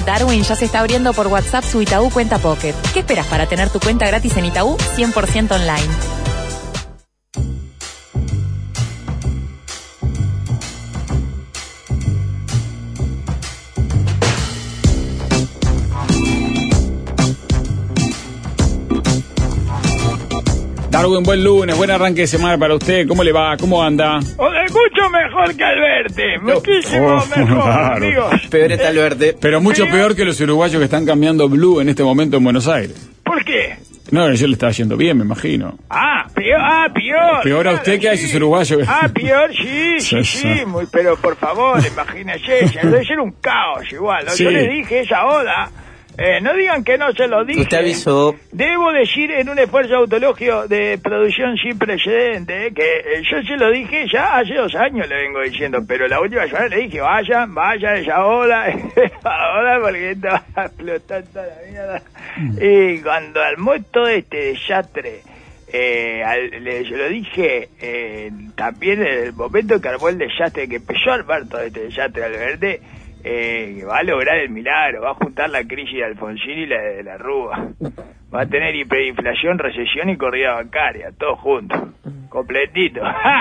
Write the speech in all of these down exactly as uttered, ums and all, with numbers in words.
Darwin ya se está abriendo por WhatsApp su Itaú Cuenta Pocket. ¿Qué esperas para tener tu cuenta gratis en Itaú cien por ciento online? Darwin, buen lunes, buen arranque de semana para usted. ¿Cómo le va? ¿Cómo anda? Mucho mejor que Alberte, muchísimo Oh, mejor, claro. amigos. Peor está Alberte. Pero mucho Pero- peor que los uruguayos que están cambiando blue en este momento en Buenos Aires. ¿Por qué? No, yo le estaba yendo bien, me imagino. Ah, peor, ah, peor. Peor a claro, usted que a sí. esos uruguayos. Ah, peor, sí, sí, Sí, sí, sí. muy, pero por favor, imagínese, ya debe ser un caos igual, ¿no? Sí. Yo le dije esa oda, eh, no digan que no se lo dije. Usted avisó. Debo decir en un esfuerzo autologio de producción sin precedente, que eh, yo se lo dije ya hace dos años, le vengo diciendo, pero la última semana le dije, vayan, vayan esa oda, ahora porque esto va a explotar toda la mierda. Y cuando armó todo este desastre, eh, al- le, yo lo dije eh, también en el momento que armó el desastre, que empezó a armar todo este desastre al verde, eh, que va a lograr el milagro, va a juntar la crisis de Alfonsín y la de la Rúa. Va a tener hiperinflación, recesión y corrida bancaria, todo junto, completito.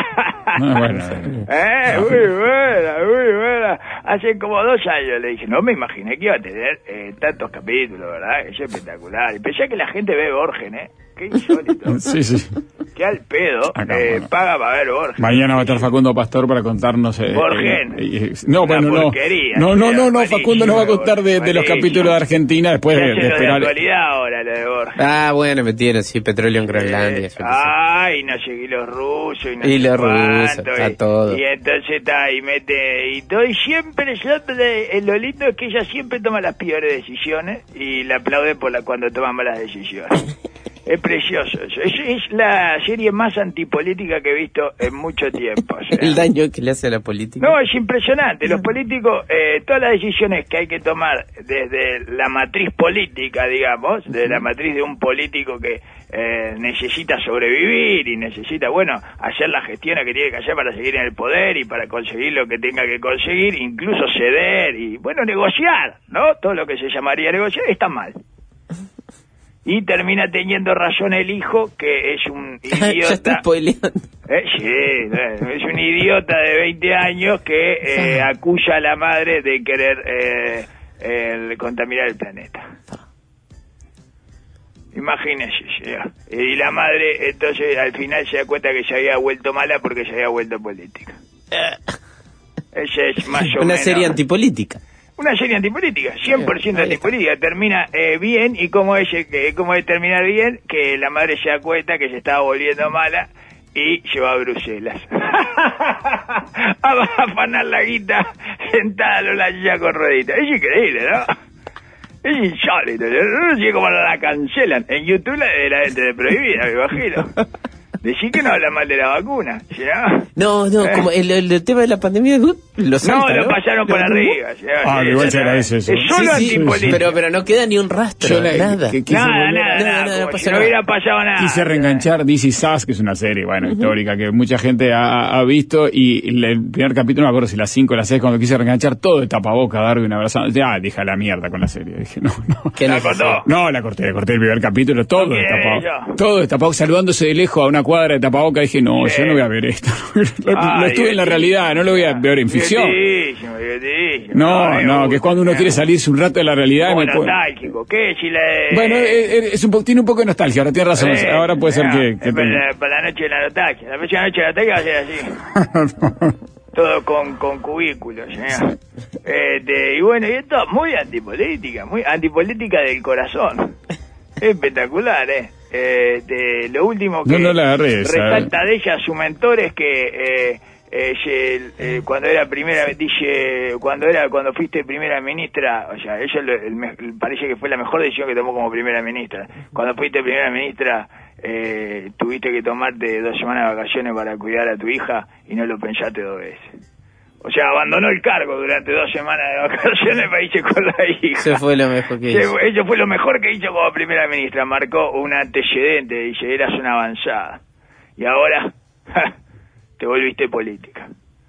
No, bueno, Eh, muy buena, muy buena. Hace como dos años le dije, no me imaginé que iba a tener eh, tantos capítulos, ¿verdad? Es espectacular. Y pensé que la gente ve Borgen, ¿eh? Qué insólito. sí, sí. Qué al pedo Acá, eh, bueno. paga para ver Borgen. Mañana va a estar Facundo Pastor para contarnos... Eh, Borgen. eh, eh, no, Una bueno, no. porquería, No, no, sí, no, no, malísimo, Facundo nos va a contar de, de los malísimo. capítulos de Argentina después Se de, hace de lo de esperar... actualidad ahora, lo de Borgen. Ah, bueno, metieron, sí, petróleo en Groenlandia. Eh, eso que sí. ay, no seguí los rusos y no Y sé los cuánto, rusos, a y- todo. Y entonces está, y mete, y todo, y siempre, siempre, eh, lo lindo es que ella siempre toma las peores decisiones y la aplaude por la cuando toma malas decisiones. Es precioso eso. Es, es la serie más antipolítica que he visto en mucho tiempo. O sea. El daño que le hace a la política. No, es impresionante. Los políticos, eh, todas las decisiones que hay que tomar desde la matriz política, digamos, de la matriz de un político que eh, necesita sobrevivir y necesita, bueno, hacer la gestión que tiene que hacer para seguir en el poder y para conseguir lo que tenga que conseguir, incluso ceder y, bueno, negociar, ¿no? Todo lo que se llamaría negociar está mal. Y termina teniendo razón el hijo, que es un Ya idiota. está spoileando. Eh, sí, eh, es un idiota de veinte años que eh, acusa a la madre de querer eh, el contaminar el planeta. Imagínese, señor. Y la madre, entonces, al final se da cuenta que se había vuelto mala porque se había vuelto política. Esa es más o Una menos... serie antipolítica. Una serie antipolítica, cien por ciento Ahí está. antipolítica. Termina eh, bien, y cómo es, eh, cómo es terminar bien, que la madre se da cuenta que se estaba volviendo mala y se va a Bruselas. a afanar la guita sentada en la silla con rueditas. Es increíble, ¿no? Es insólito. No sé cómo la cancelan. En YouTube la de la gente de prohibida, me imagino. Decí que no habla mal de la vacuna, ¿sí, no? No, no, Eh. como el, el, el tema de la pandemia, uh, lo salta, No, lo pasaron por arriba. ¿sí? Ah, Sí, igual sí, se agradece eso. Es solo Sí, sí, antipolítica. pero, pero no queda ni un rastro, Yo la- nada. que- quise Nada, volver- nada, No, nada, no, no como pasa si no nada. hubiera pasado nada. Quise reenganchar This Is Us, que es una serie, bueno, histórica, que mucha gente ha, ha visto, y el, el primer capítulo, no me acuerdo si las cinco o las seis, cuando quise reenganchar, todo de tapaboca, Darwin abrazando. Ah, dije a la mierda con la serie. Dije, no, no. ¿Qué La necesidad? cortó. No, la corté, corté el primer capítulo, todo No de quiere tapaboca. eso. Todo de tapaboca, saludándose de lejos a una cuadra de tapaboca. Dije, no, Sí. yo no voy a ver esto. lo, Ah, lo estuve en la divertido. realidad, no lo voy a ver en ficción. Divertidísimo, divertidísimo. No, me no, gusta. que es cuando uno quiere salirse un rato de la realidad. Como y me puede- nostálgico. ¿Qué? Si le... Bueno, eh, eh, es un po- tiene un poco de nostalgia, ahora tiene razón. Eh, Ahora puede ser ah, que... que es para, tenga- la, para la noche de la nostalgia. La próxima noche de la nostalgia va a ser así. Todo con, con cubículos, ¿sí? Este, y bueno, y esto muy antipolítica, muy antipolítica del corazón. Espectacular, ¿eh? Este, lo último que No, no la agarré esa. resalta de ella su mentor es que eh, eh, ye- eh, cuando era primera, dice, cuando era cuando fuiste primera ministra, o sea, ella lo- el me- parece que fue la mejor decisión que tomó como primera ministra. Cuando fuiste primera ministra, eh, tuviste que tomarte dos semanas de vacaciones para cuidar a tu hija y no lo pensaste dos veces. O sea, abandonó el cargo durante dos semanas de vacaciones para irse con la hija. Eso fue lo mejor que Se- hizo. Eso fue lo mejor que hizo como primera ministra. Marcó un antecedente, dice, eras una avanzada. Y ahora, ja, te volviste política.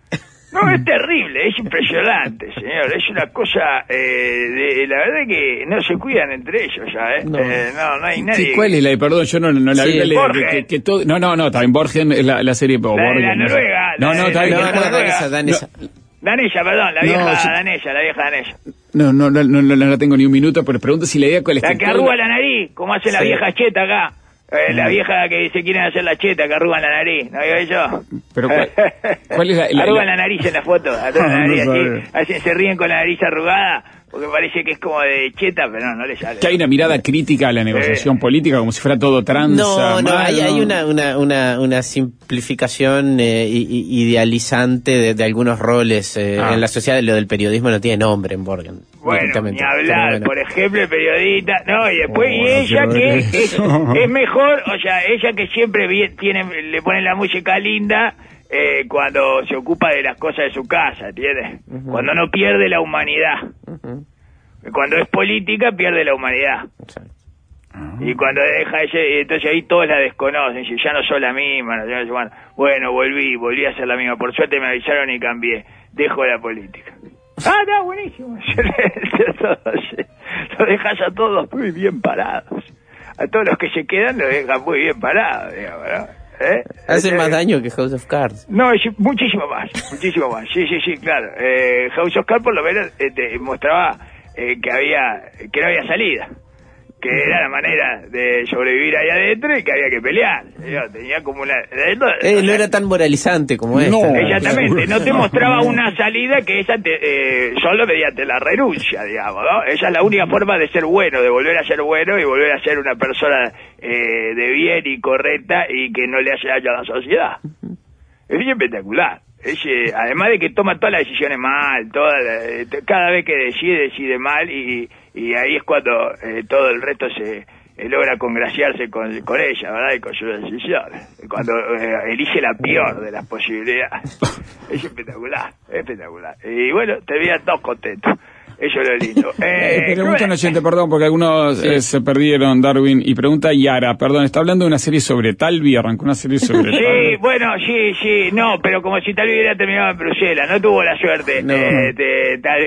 No, es terrible, es impresionante, señor. Es una cosa, eh, de, la verdad que no se cuidan entre ellos ya, ¿eh? No, eh, no, no hay nadie. Sí, ¿cuál es la? Perdón, yo no, no la Sí, vi. Borgen. Que, que, que todo, no, no, no, también Borgen es la, la serie. La de la Borgen, no sé. Noruega. No, la no, de- está bien. No, la no, Noruega. danesa, danesa. Danesa, perdón, la No, vieja sí. danesa, la vieja danesa. No, no, no, no, no, no la tengo ni un minuto, pero pregunto si la idea cuál es. La que todo- arruga la nariz, como hace la Sí. vieja cheta acá. Eh, la vieja que se quieren hacer la cheta, que arrugan la nariz, ¿no vio eso? Pero ¿cuál- cuál es la- la- arrugan la- la nariz en la foto, arrugan la No, no nariz sabía. así, hacen, se ríen con la nariz arrugada, porque parece que es como de cheta, pero no, no le sale. Que hay una mirada crítica a la negociación política, como si fuera todo tranza. No, no, mal, hay, hay ¿no? una, una, una, una simplificación eh, i- i- idealizante de, de algunos roles eh, Ah. en la sociedad. Lo del periodismo no tiene nombre en Borgen. Bueno, directamente. ni hablar, Pero bueno. por ejemplo, el periodista, no, y después, Oh, y no ella quiero que ver es, eso. es mejor, o sea, ella que siempre vi- tiene, le ponen la música linda eh, cuando se ocupa de las cosas de su casa, ¿entiendes? Ujú. Cuando no pierde la humanidad. Ujú. Cuando es política, pierde la humanidad. Exacto. Y cuando deja ese, entonces ahí todos la desconocen, si ya no soy la misma, no sé, no sé cuándo. Bueno, volví, volví a ser la misma, por suerte me avisaron y cambié, dejo la política. Ah, está buenísimo. Lo dejas a todos muy bien parados. A todos los que se quedan lo dejas muy bien parados, digamos, ¿no? ¿Eh? Hace Este- más daño que House of Cards. No, es muchísimo más, muchísimo más. Sí, sí, sí, claro. Eh, House of Cards por lo menos eh, te mostraba eh, que había, que no había salida, que era la manera de sobrevivir ahí adentro y que había que pelear. Yo tenía como una... Eh, no era tan moralizante como No. esta. Exactamente, no te mostraba una salida que esa te, eh, solo mediante la renuncia, digamos, ¿no? Esa es la única forma de ser bueno, de volver a ser bueno y volver a ser una persona eh, de bien y correcta y que no le hace daño a la sociedad. Es espectacular. Es, eh, además de que toma todas las decisiones mal, toda la- eh, t- cada vez que decide, decide mal y, y ahí es cuando eh, todo el resto se eh, logra congraciarse con, con ella, ¿verdad? Y con sus decisiones. Cuando eh, elige la peor de las posibilidades. Es espectacular, es espectacular. Y bueno, te veían todos contentos. Eso es lo lindo. Eh, Eh, pregunta un ¿qué- oyente, perdón, porque algunos eh, se perdieron, Darwin, y pregunta Yara, perdón, está hablando de una serie sobre Talvi, arrancó una serie sobre Sí, Talvi. bueno, sí, sí, no, pero como si tal vez hubiera terminado en Bruselas, no tuvo la suerte, No. eh, de, tal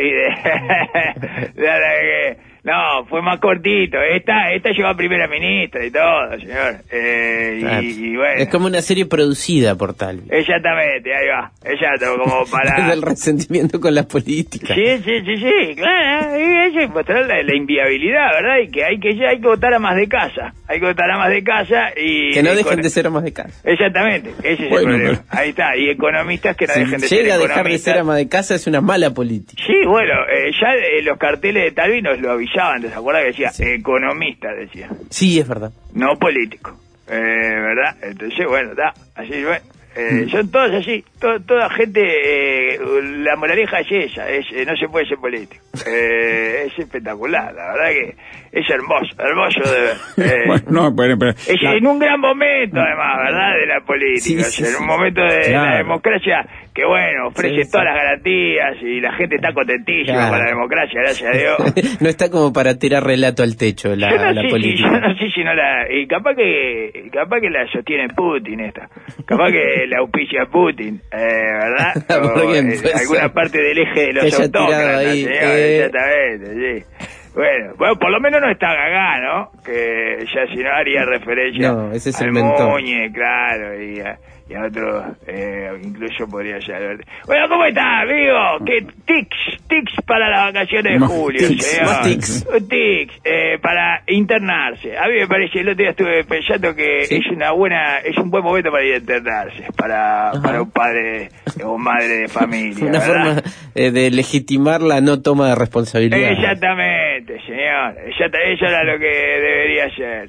vez de, de- de- no, fue más cortito, esta, esta lleva a primera ministra y todo, señor, eh, y- Claro. y, bueno, Es como una serie producida por Talvi. exactamente, ahí va, exacto, como para... Desde el resentimiento con la política. Sí, sí, sí, sí, claro, y eso es mostrar la, la inviabilidad, ¿verdad? Y que hay que ya hay que votar a más de casa, hay que votar a más de casa y... Que no y dejen con- de ser amas de casa. Exactamente, ese es Bueno, el problema. pero- Ahí está, y economistas que no Si dejen de ser llega a dejar de economistas. ser ama de casa es una mala política. Sí, bueno, eh, ya eh, los carteles de Talvi nos lo avisaban, ¿te acuerdas que decía? Sí. Economista, decía, Sí, es verdad. no político, eh, ¿verdad? Entonces, bueno, está, así, bueno. Eh, Mm. son todos así, to- toda gente, eh, la moraleja es esa, es, eh, no se puede ser político. Eh, es espectacular, la verdad que es hermoso, hermoso de ver. Eh, Bueno, no, pero, pero- es la- en un gran momento, además, ¿verdad? De la política. Sí, O sea, sí, en sí. un momento de Claro. la democracia que, bueno, ofrece Sí, sí. todas las garantías y la gente está contentísima Claro. con la democracia, gracias a Dios. No está como para tirar relato al techo la, yo, no la sé si, política. yo no sé si no la... Y capaz que capaz que la sostiene Putin esta. Capaz que la auspicia Putin, eh, ¿verdad? O, Por bien, eh, puede alguna ser. parte del eje de los Que haya autócratas, tirado ahí, señor, eh. exactamente, sí. Bueno, bueno, por lo menos no está Gagá, ¿no? Que ya si no haría referencia No, ese es el al mentor. Muñe, claro, y a, y a otro, eh, incluso podría ser. Bueno, ¿cómo está, amigo? ¿Qué tics, tics para las vacaciones de Más julio, tics, señor? más tics. Un tics, eh, para internarse. A mí me parece, el otro día estuve pensando que Sí. es una buena, es un buen momento para ir a internarse, para, Ajá. para un padre o madre de familia, Una ¿verdad? forma eh, de legitimar la no toma de responsabilidad. Exactamente, señor. Exacta- eso era lo que debería hacer.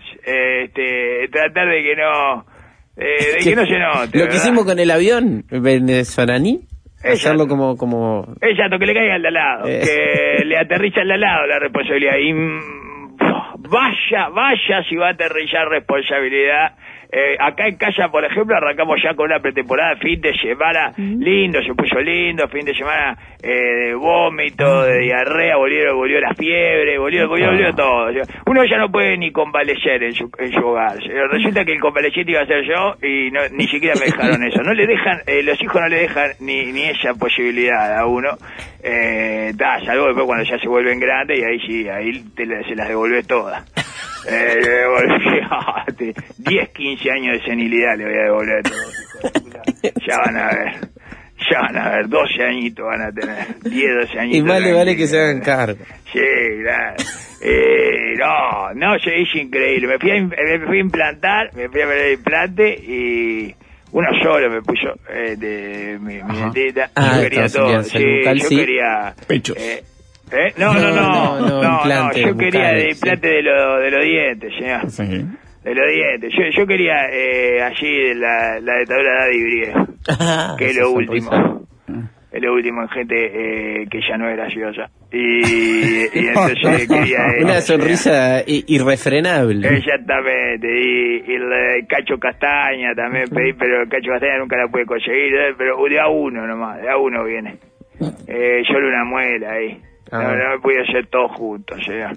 Este, tratar de que no, eh, de que no se note. Lo que ¿verdad? hicimos con el avión venezolaní, Exacto. hacerlo como como Exacto, que le caiga al de al lado, Eh. que le aterriza al de al lado la responsabilidad. Y mm, vaya, vaya si va a aterrizar responsabilidad Eh, acá en casa, por ejemplo, arrancamos ya con una pretemporada, fin de semana lindo, se puso lindo, fin de semana eh, de vómito, de diarrea, volvió, volvió la fiebre, volvió, volvió, volvió todo. Uno ya no puede ni convalecer en su, en su hogar. Resulta que el convaleciente iba a ser yo y no, ni siquiera me dejaron eso. No le dejan, eh, los hijos no le dejan ni, ni esa posibilidad a uno. Eh, da, salvo después cuando ya se vuelven grandes y ahí sí, ahí te, se las devolvés todas. Eh, le devolví diez, quince años de senilidad le voy a devolver todo. Ya van a ver. Ya van a ver, doce añitos van a tener, diez, doce añitos. Y más le vale que se hagan cargo. Sí, claro. Eh, no, no, es increíble. Me fui a, me fui a implantar, me fui a ver el implante y uno solo me puso eh, de mi, mi dentita. Ah, yo quería todo. Bien, sí, bucal, yo sí. quería. Pechos. Eh, ¿eh? No, no, no, no, no, no, no, implante, yo quería bucales, de implante sí. de, lo, de los dientes, señor. Sí. De los dientes. Yo, yo quería eh, allí la, la dictadura de Daddy Briego, Ah, que es lo último. Es lo último en gente eh, que ya no es graciosa. Y, y entonces quería... Eh, una sonrisa eh, irrefrenable. Exactamente. Y, y el Cacho Castaña también pedí, pero el Cacho Castaña nunca la pude conseguir. Pero de a uno nomás, de a uno viene. Eh, solo una muela ahí. Ah. No, no me pude hacer todo juntos, señor.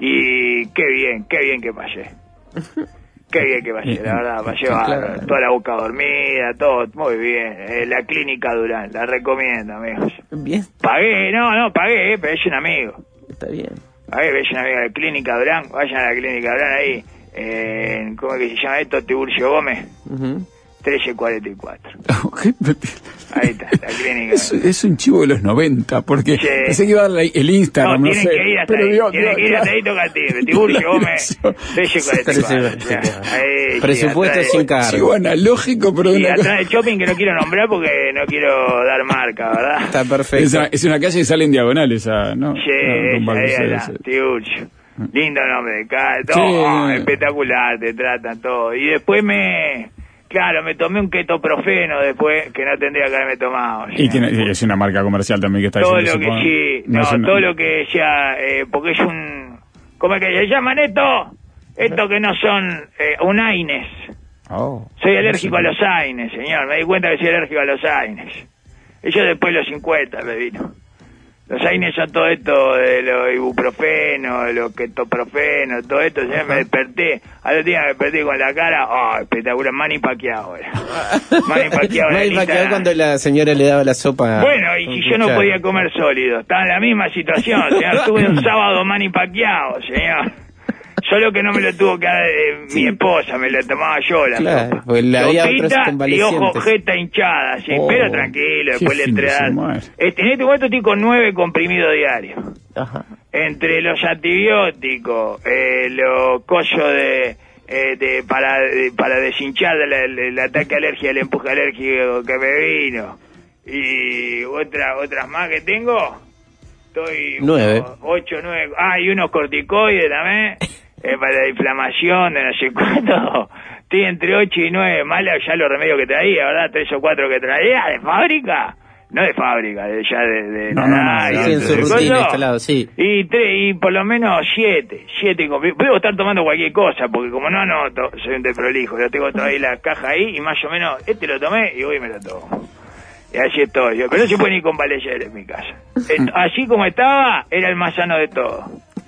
Y qué bien, qué bien que pasé. Qué bien que pasé, la verdad, pasé claro. Toda la boca dormida, todo, muy bien. Eh, la clínica Durán, la recomiendo, amigos. Bien. Pagué, no, no, pagué, pero es un amigo. Está bien. Pagué, es un amigo de la clínica Durán, vayan a la clínica Durán ahí, eh, ¿cómo es que se llama esto? Tiburcio Gómez. Uh-huh. trece cuarenta y cuatro. Ahí está, la clínica. Es, es un chivo de los noventa, porque sí. Pensé que iba a dar el Instagram, no, no tienen sé. Que ir hasta pero ahí, digo, tienen digo, que ir hasta ahí, toca el timbre. Tiburcio Gómez, trece cuarenta y cuatro. Ahí, presupuesto sí, sin cargo. Chivo analógico, pero... Y atrás del shopping que no quiero nombrar porque no quiero dar marca, ¿verdad? Está perfecto. Esa, es una calle que sale en diagonal, esa, ¿no? Sí, no, ahí está, Tiburcio. Lindo nombre de casa, todo sí, oh, espectacular, te tratan todo. Y después me... Claro, me tomé un ketoprofeno después que no tendría que haberme tomado. Y tiene, es una marca comercial también que está todo diciendo. Todo lo que sí, no, no una... todo lo que sea, eh, porque es un... ¿Cómo es que se llaman esto? Esto que no son eh, un AINES. Oh, soy alérgico a los AINES, señor. Me di cuenta que soy alérgico a los AINES. Eso después de los cincuenta me vino. Los AINES son todo esto de los ibuprofeno, de los ketoprofeno, todo esto. Ya me desperté. Al otro día me desperté con la cara, oh, espectacular, Manny Pacquiao era. Manny Pacquiao. Manny Pacquiao cuando la señora le daba la sopa. Bueno, y si yo no podía comer sólido, estaba en la misma situación, señor. Tuve un sábado Manny Pacquiao, señor. Solo que no me lo tuvo que dar eh, sí. mi esposa, me lo tomaba yo la claro, sopa. Pues la había y ojo, jeta hinchada, sí, oh, pero tranquilo, después le entré a dar. Este, en este momento estoy con nueve comprimidos diarios. Ajá. Entre los antibióticos, eh, los cosos de, eh, de para de, para deshinchar el, el, el ataque alergia, el empuje alérgico que me vino, y otra, otras más que tengo, estoy nueve. Ocho, nueve, ah, y unos corticoides también. Eh, para la inflamación de no sé cuánto, estoy entre ocho y nueve, malo ya los remedios que traía, ¿verdad? Tres o cuatro que traía, ¿de fábrica? No de fábrica, de, ya de... de no, nada, no, no, sí, en su rutina instalado, sí. Y, tres, y por lo menos siete, siete, puedo estar tomando cualquier cosa, porque como no anoto, soy un desprolijo, yo tengo toda ahí la caja ahí, y más o menos, este lo tomé y hoy me lo tomo. Y así estoy yo, pero no se puede ni convalecer en mi casa. Así como estaba, era el más sano de todo.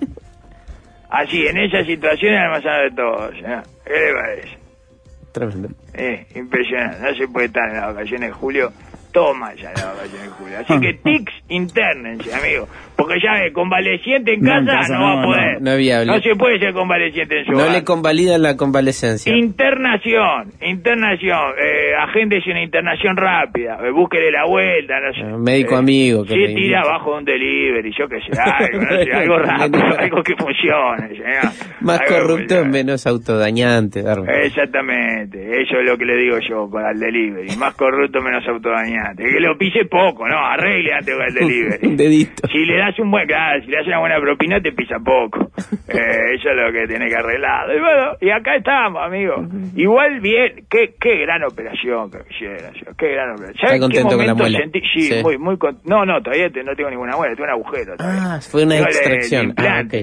Así, en esa situación era el más sano de todos. ¿eh? ¿Qué le parece? Tremendo. Eh, impresionante. No se puede estar en las vacaciones de julio. Toma ya las vacaciones de julio. Así que tics, internense, amigo. Porque ya ve, convaleciente en casa no, en casa no, no va a poder. No, no, viable. No se puede ser convaleciente en su No hogar. le convalida la convalecencia. Internación, internación. Eh, agéndese una internación rápida. Eh, búsquele la vuelta. No sé. Uh, médico eh, amigo. Que se tira abajo de un delivery, yo qué sé, algo, no sé, algo rápido, algo que funcione. ¿sí? Más algo corrupto, menos autodañante. Darme. Exactamente, eso es lo que le digo yo con el delivery. Más corrupto, menos autodañante. Que lo pise poco, ¿no? Arregle antes con el delivery. Un dedito. Si le das un buen, claro, si le das una buena propina, te pisa poco. Eh, eso es lo que tenés que arreglar. Y bueno, y acá estamos, amigo. Igual bien, qué, qué gran operación que hicieron. Qué gran operación. ¿Estás contento con la muela? Sentí? Sí, sí, muy, muy con... No, no, todavía te, no tengo ninguna muela, tengo un agujero todavía. Ah, fue una tengo extracción. El, el ah, ok.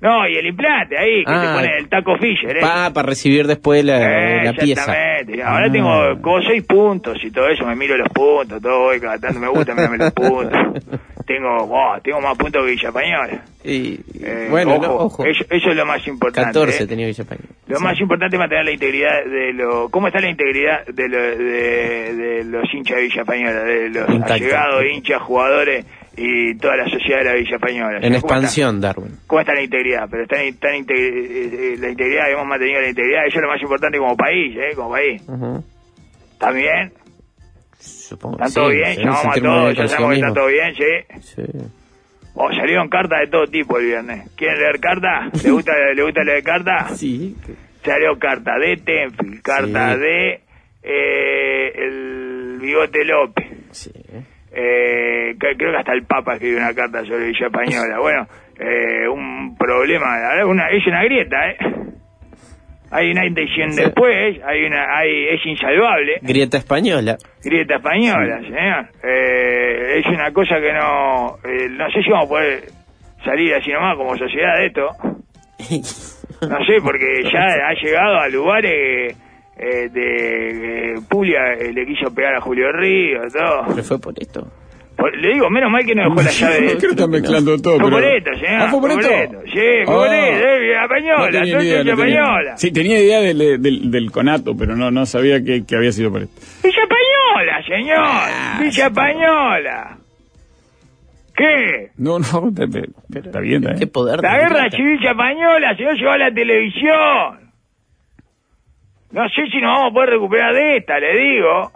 No, y el implante ahí, que Ah. te pone el taco Fisher, ¿eh? Pa, para recibir después la, Eh, la pieza. exactamente. Ahora Ah. tengo como seis puntos y todo eso, me miro los puntos, todo, voy cada tanto me gusta mirarme los puntos. Tengo, wow, tengo más puntos que Villa Española. Y, Eh, bueno, ojo, no, ojo. Eso, eso es lo más importante. catorce ¿eh? tenía Villa Española. Lo Sí. más importante es mantener la integridad de lo... ¿Cómo está la integridad de, lo, de, de los hinchas de Villa Española? De los Intacta. allegados, hinchas, jugadores y toda la sociedad de la Villa Española. En ¿Cómo expansión, está? Darwin. ¿Cómo está la integridad? Pero está, está inte- eh, la integridad, hemos mantenido la integridad. Eso es lo más importante como país, ¿eh? Como país. Ujú. ¿Está bien? Supongo ¿Está que todo sí, bien? sí, Llamamos a sentirme todos, bien ya consigo sabemos que está mismo. todo bien, ¿sí? Sí. Oh, salieron cartas de todo tipo el viernes. ¿Quieren leer cartas? ¿Le gusta, ¿Le gusta leer cartas? Sí. Salió carta de Tenfield, carta Sí. de eh, el Bigote López. Sí. Eh, que- creo que hasta el Papa escribió una carta sobre Villa Española. Bueno, eh, un problema, una, es una grieta, ¿eh? Hay una intención Sí. después, hay una, hay, es insalvable. Grieta española. Grieta española, señor. Eh, es una cosa que no, eh, no sé si vamos a poder salir así nomás como sociedad de esto. No sé, porque ya ha llegado a lugares eh, de eh, Puglia eh, le quiso pegar a Julio Ríos, todo. Pero fue por esto. Por- le digo, menos mal que no dejó la llave. Creo que está mezclando todo. Fue pero- por esto, señor. Ah, ¿fue por esto? Sí, fue por Ah. esto. Eh, la española, No tenía todo ni idea, Villa no tenía. Española. Sí, tenía idea del, del, del conato, pero no, no sabía que, que había sido por esto. Villa Española, señor. Ah, Villa Española. ¿Qué? No, no, está, está- está bien, está ¿Qué bien. poder? La de guerra Grieta. civil española se no llegó a la televisión. No sé si nos vamos a poder recuperar de esta, le digo.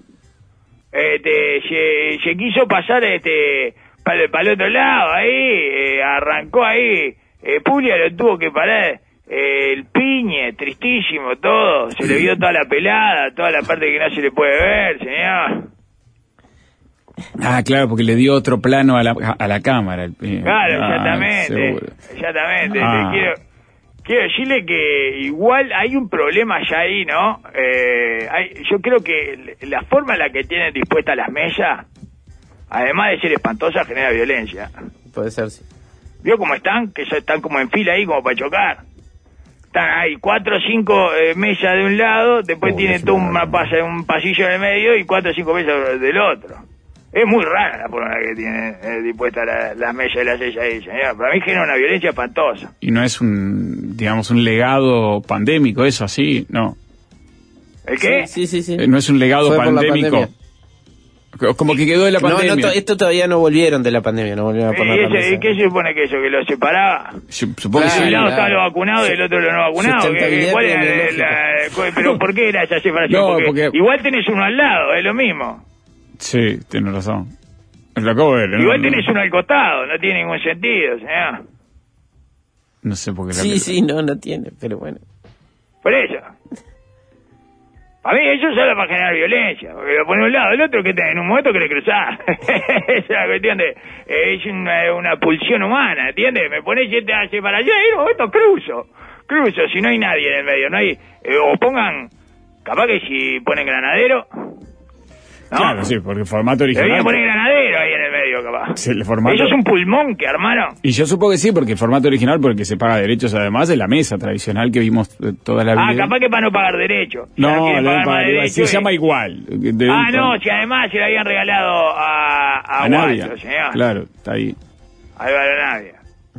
Este, se, se quiso pasar este para, para el otro lado, ahí, eh, arrancó ahí, eh, Puglia lo tuvo que parar, eh, el Piñe, tristísimo todo, se le vio toda la pelada, toda la parte que no se le puede ver, señor. Ah, claro, porque le dio otro plano a la, a la cámara. el- Claro, ah, exactamente, seguro. exactamente. Ah. Te quiero, quiero decirle que igual hay un problema ya ahí, ¿no? Eh, hay, yo creo que la forma en la que tienen dispuestas las mesas, además de ser espantosa, genera violencia. Puede ser, sí. ¿Vio cómo están? Que ya están como en fila ahí, como para chocar. Están ahí cuatro o cinco eh, mesas de un lado, después Oh, tienen qué todo feo. una pasa, un pasillo en el medio y cuatro o cinco mesas del otro. Es muy rara la forma en la que tienen eh, dispuestas la- las mesas y las sillas ahí, señor. Para mí genera una violencia espantosa. Y no es un, digamos, un legado pandémico, eso así, no. ¿El qué? Sí, sí, sí. Eh, No es un legado Fue por la pandémico. pandemia. Co- Como que quedó de la No, pandemia. no, to- esto todavía no volvieron de la pandemia, no volvieron a ¿Y, poner la ese- mesa. y qué se supone que eso? ¿Que lo separaba? Sup- Supongo De que un sí. lado claro. estaban los vacunados y del otro los no vacunados. ¿Qué- Sustentabilidad ¿Cuál era la- epidemiológica. la- ¿Pero por qué era esa separación? No, porque, porque- igual tenés uno al lado, es lo mismo. Sí, tienes razón. Lo acabo de ver. Igual no, tenés no, uno al costado, no tiene ningún sentido, señor. no sé por qué. la- Sí, sí, no, no tiene, pero bueno. Por eso. A mí eso solo para generar violencia, porque lo pone a un lado, el otro que en un momento quiere cruzar. Es una cuestión de, eh, es una, una pulsión humana, ¿entiendes? Me pones siete hacia para allá y en un momento cruzo, cruzo, si no hay nadie en el medio, no hay, eh, o pongan, capaz que si ponen granadero, ¿no? Claro, sí, porque el formato Deberían original. poner granadero ahí en el medio, capaz. Sí, el formato- Eso es un pulmón que armaron. Y yo supongo que sí, porque el formato original, porque se paga derechos además de la mesa tradicional que vimos eh, toda la vida. Ah, capaz que para no pagar derecho. Si No, quieren no, pagar para- más derecho se y- llama igual. De- Ah, no, si además se lo habían regalado a, a, a Navia. Guacho, señor. Claro, está ahí. Álvaro Navia.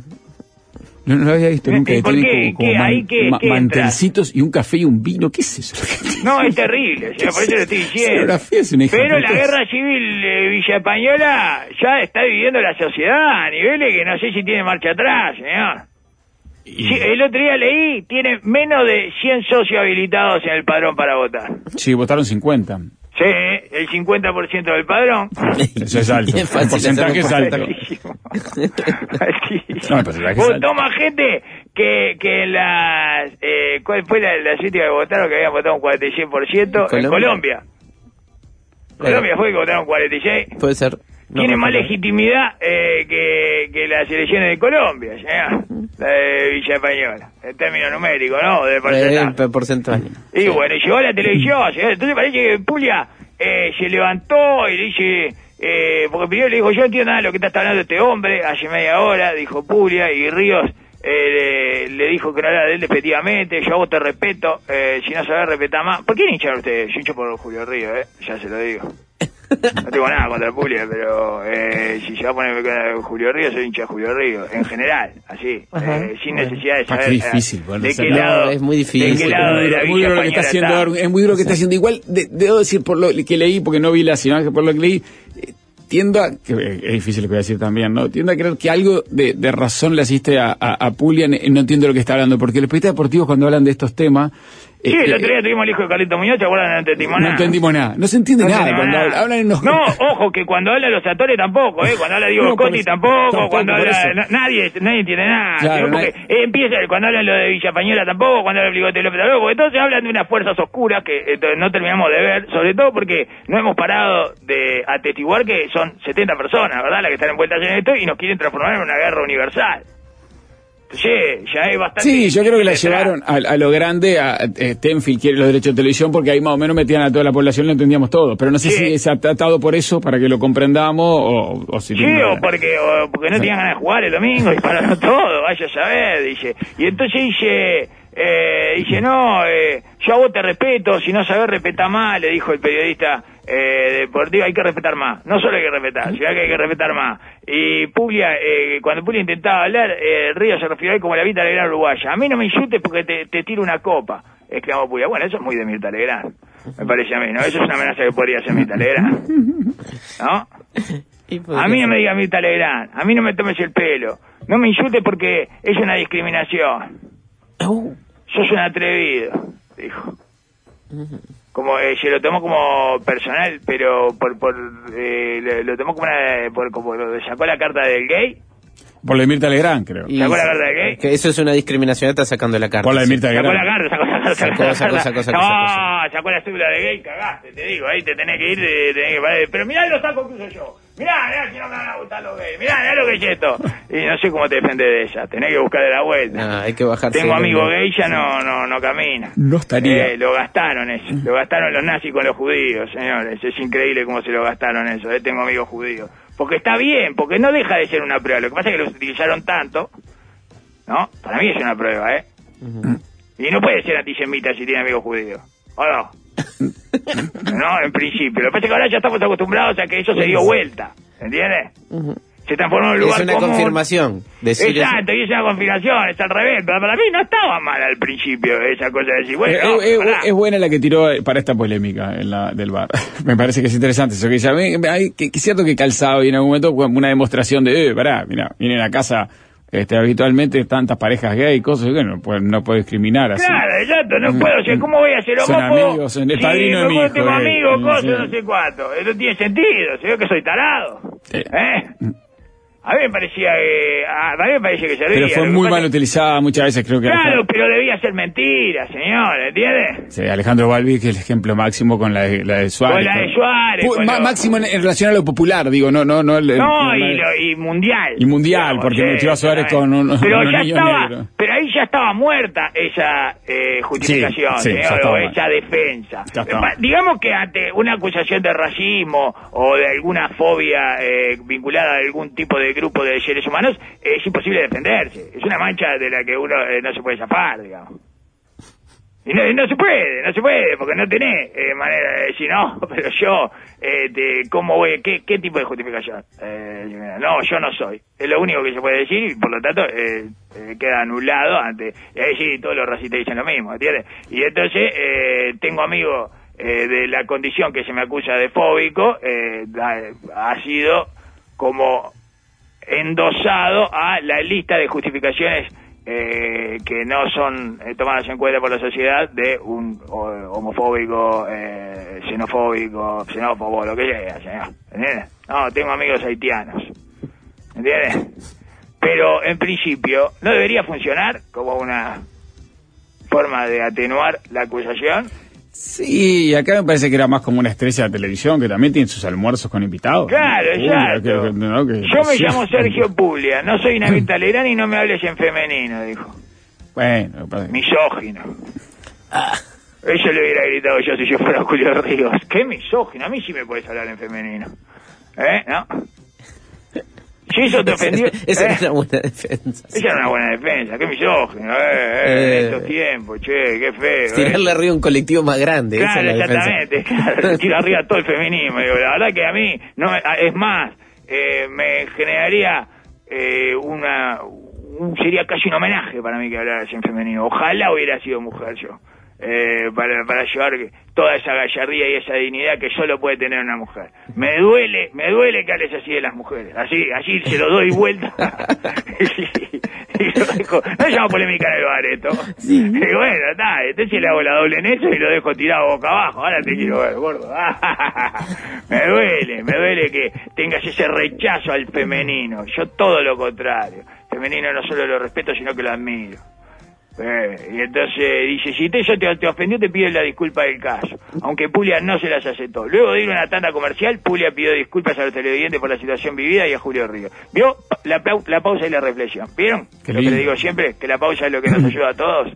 No, no lo había visto ¿Y nunca. que por tienen qué? como, como ¿Qué? man- ¿Ahí qué- ma- qué entra? mantelcitos y un café y un vino. ¿Qué es eso? No, es terrible, señor, por eso lo estoy diciendo. Escenografía es una hija Pero de la puta. guerra civil de Villa Española ya está dividiendo la sociedad a niveles que no sé si tiene marcha atrás, señor. Y- Sí, el otro día leí, tiene menos de cien socios habilitados en el padrón para votar. Sí, votaron cincuenta. Sí, el cincuenta por ciento del padrón. Eso es alto. Es fácil El porcentaje es hacer un alto. Altísimo. Altísimo. No, el porcentaje es Vos alto. toma gente que, que en las... Eh, ¿Cuál fue la, la última que votaron? Que habían votado un cuarenta y seis por ciento. En ¿Colombia? Colombia. Colombia fue que votaron cuarenta y seis. Puede ser. No Tiene me más acuerdo. legitimidad eh, que, que las elecciones de Colombia, señor. La de Villa Española. En términos numéricos, ¿no? De Eh, porcentaje. el porcentaje. Y bueno, llegó a la televisión, señor. Entonces parece que Puglia eh, se levantó y le dice, eh, porque primero le dijo, yo no entiendo nada de lo que está hablando este hombre, hace media hora, dijo Puglia, y Ríos eh, le, le dijo que no era de él despectivamente, yo a vos te respeto, eh, si no sabés respetar más. ¿Por qué hinchan ustedes? Yo hincho por Julio Ríos, eh, ya se lo digo. No tengo nada contra el Puglia, pero eh, si se va a poner con Julio Ríos, soy hincha de Julio Ríos, en general, así, eh, sin necesidad de saber ah, qué difícil, eh, bueno, de o sea, qué no, lado, es muy difícil. de qué lado de la muy Villa duro lo que está Española haciendo, está. es muy duro lo que está haciendo. Igual de- debo decir por lo que leí, porque no vi la imagen, por lo que leí, eh, tiendo a, que eh, es difícil lo que voy a decir también, ¿no? Tiendo a creer que algo de, de razón le asiste a, a, a Puglia, eh, no entiendo lo que está hablando, porque los periodistas deportivos cuando hablan de estos temas, Sí, eh, el eh, otro día tuvimos el hijo de Carlito Muñoz, ¿te acuerdas? No entendimos no nada. entendimos nada, no se entiende No nada entendimos cuando nada. hablan, hablan en los... No, ojo, que cuando hablan los actores tampoco, ¿eh? Cuando habla Diego No, por Scotti eso. tampoco, Tampoco, cuando por habla... eso. na- nadie, nadie entiende nada. Claro, ¿sí? Porque nadie- eh, empieza, cuando hablan lo de Villa Española tampoco, cuando hablan de Bigote López tampoco. Entonces hablan de unas fuerzas oscuras que eh, no terminamos de ver, sobre todo porque no hemos parado de atestiguar que son setenta personas, ¿verdad? Las que están envueltas en esto y nos quieren transformar en una guerra universal. Sí, ya hay bastante... Sí, yo creo que la detrás. llevaron a, a lo grande, a, a Tenfield quiere los derechos de televisión, porque ahí más o menos metían a toda la población, lo entendíamos todo, pero no sé Sí. si se ha tratado por eso, para que lo comprendamos, o, o si... Sí, tiene- o porque, o porque no tenían ganas de jugar el domingo y pararon todo, vaya a saber, dice. Y entonces dice, eh, dice, no, eh, yo a vos te respeto, si no sabés respetar más, le dijo el periodista eh, deportivo, hay que respetar más. No solo hay que respetar, sino que hay que respetar más. Y Puglia, eh, cuando Puglia intentaba hablar, eh, Río se refirió a él como la Mirta Legrand uruguaya. A mí no me insultes porque te, te tiro una copa, exclamó Puglia. Bueno, eso es muy de Mirta Legrand, me parece a mí, ¿no? Eso es una amenaza que podría hacer Mirta Legrand, ¿no? A mí no me digas Mirta Legrand, a mí no me tomes el pelo, no me insultes porque es una discriminación. Sos un atrevido, dijo. Como eh, se lo tomó como personal, pero por por eh, lo, lo tomó como una por como lo sacó la carta del gay. Por la de Mirta Legrand, creo. Y- ¿Sacó la carta de gay? Que eso es una discriminación, está sacando la carta. Por la de sí. Mirta Sacó Legrand. la carta, sacó la carta, Sacó, la sacó, carta. sacó, sacó, No, sacó. sacó la cédula de gay, cagaste, te digo, ahí te tenés que ir, te tenés que parar. Pero mirá los tacos que uso yo. Mirá, mirá si no me van a gustar los gays. Mirá, mirá lo que es esto. Y no sé cómo te defender de ella, tenés que buscar de la vuelta. Ah, hay que bajarse. Tengo el- amigos gay, ya no, no, no camina. No estaría. Eh, lo gastaron eso, lo gastaron los nazis con los judíos, señores. Es increíble cómo se lo gastaron eso. Eh. Tengo amigos judíos. Porque está bien, porque no deja de ser una prueba. Lo que pasa es que los utilizaron tanto, ¿no? Para mí es una prueba, ¿eh? Ujú. Y no puede ser antisemita si tiene amigos judíos. ¿O no? No, en principio. Lo que pasa es que ahora ya estamos acostumbrados a que eso se dio vuelta. ¿Entiendes? Ujú. Se transformó en un lugar Es una común. confirmación. Decir eso. Exacto, y es una confirmación, es al revés. Pero para mí no estaba mal al principio esa cosa de decir, Eh, bueno, eh, eh, pará. es buena la que tiró eh, para esta polémica en la, del bar. Me parece que es interesante eso que dice. A mí, hay, que, que es cierto que calzado y en algún momento como una demostración de, eh, pará, mira, vienen a casa este, habitualmente tantas parejas gay y cosas, que no puede, no puede discriminar así. Claro, exacto, no puedo, o sea, ¿cómo voy a ser Son homófobo? amigos, son el Sí, padrino de mi pero hijo, tengo eh, amigos, sí, cosas, sí. no sé cuánto. Eso no tiene sentido, se ve que soy tarado. Sí. ¿Eh? A mí me parecía que... A mí me parece que servía. Pero fue Lo que muy pasa- mal utilizada muchas veces, creo que... Claro, pero debía ser mentira, señor, ¿entiendes? Sí, Alejandro Balbi, que es el ejemplo máximo con la de, la de Suárez. Con la de Suárez, Pu- con ma- lo- Máximo en, en relación a lo popular, digo, no, no, no. el- No, el- y, lo- y mundial. Y mundial, digamos, porque sí, metió a Suárez exactamente. con un- Pero unos ya niños estaba, negros. pero ahí ya estaba muerta esa eh, justificación, Sí, sí, señor, ya estaba o mal. esa defensa. Ya estaba. Pa- Digamos que ante una acusación de racismo o de alguna fobia eh, vinculada a algún tipo de grupo de seres humanos, eh, es imposible defenderse. Es una mancha de la que uno eh, no se puede zafar, digamos. Y no, no se puede, no se puede, porque no tenés eh, manera de decir, no, pero yo, eh, te, ¿cómo voy? ¿Qué, ¿Qué tipo de justificación? Eh, no, yo no soy. Es lo único que se puede decir y por lo tanto eh, eh, queda anulado ante... Y ahí sí, todos los racistas dicen lo mismo, ¿entiendes? Y entonces eh, tengo amigos eh, de la condición que se me acusa de fóbico, eh, ha, ha sido como endosado a la lista de justificaciones eh, que no son eh, tomadas en cuenta por la sociedad de un o, homofóbico, eh, xenofóbico, xenófobo, lo que sea, señor. ¿Entiendes? No, tengo amigos haitianos. ¿Entiendes? Pero en principio no debería funcionar como una forma de atenuar la acusación. Sí, y acá me parece que era más como una estrella de televisión que también tiene sus almuerzos con invitados. Claro, Uy, exacto. que- que- no, que- Yo me sí. llamo Sergio Puglia, no soy una Mirta Legrand y no me hables en femenino, dijo. Bueno, lo que pasa es que- Misógino. Eso le hubiera gritado yo si yo fuera Julio Ríos. ¿Qué misógino? A mí sí me puedes hablar en femenino. ¿Eh? ¿No? Si eso te ofendió... Esa eh, era una buena defensa. Esa era una buena defensa. Qué misógino, eh, eh, Eh, en estos tiempos, che, qué feo. Tirarle eh. arriba un colectivo más grande. Claro, esa es la exactamente. Claro, tira arriba todo el feminismo. Digo, la verdad que a mí, no, es más, eh, me generaría eh, una... Un, sería casi un homenaje para mí que hablara así en femenino. Ojalá hubiera sido mujer yo. Eh, para, para llevar toda esa gallardía y esa dignidad que solo puede tener una mujer. Me duele, me duele que hables así de las mujeres. Así, así se lo doy vuelta. y, y lo dejo. No llamo polémica en el bar esto. Sí. Y bueno, está, entonces le hago la doble en eso y lo dejo tirado boca abajo. Ahora te quiero ver, gordo. me duele, me duele que tengas ese rechazo al femenino. Yo todo lo contrario. Femenino no solo lo respeto, sino que lo admiro. Eh, y entonces dice, si te, eso te, te ofendió, te pido la disculpa del caso, aunque Puglia no se las aceptó. Luego de ir a una tanda comercial, Puglia pidió disculpas a los televidentes por la situación vivida y a Julio Río. ¿Vio? La, la pausa y la reflexión. ¿Vieron? Qué lo lindo. Que le digo siempre, que la pausa es lo que nos ayuda a todos.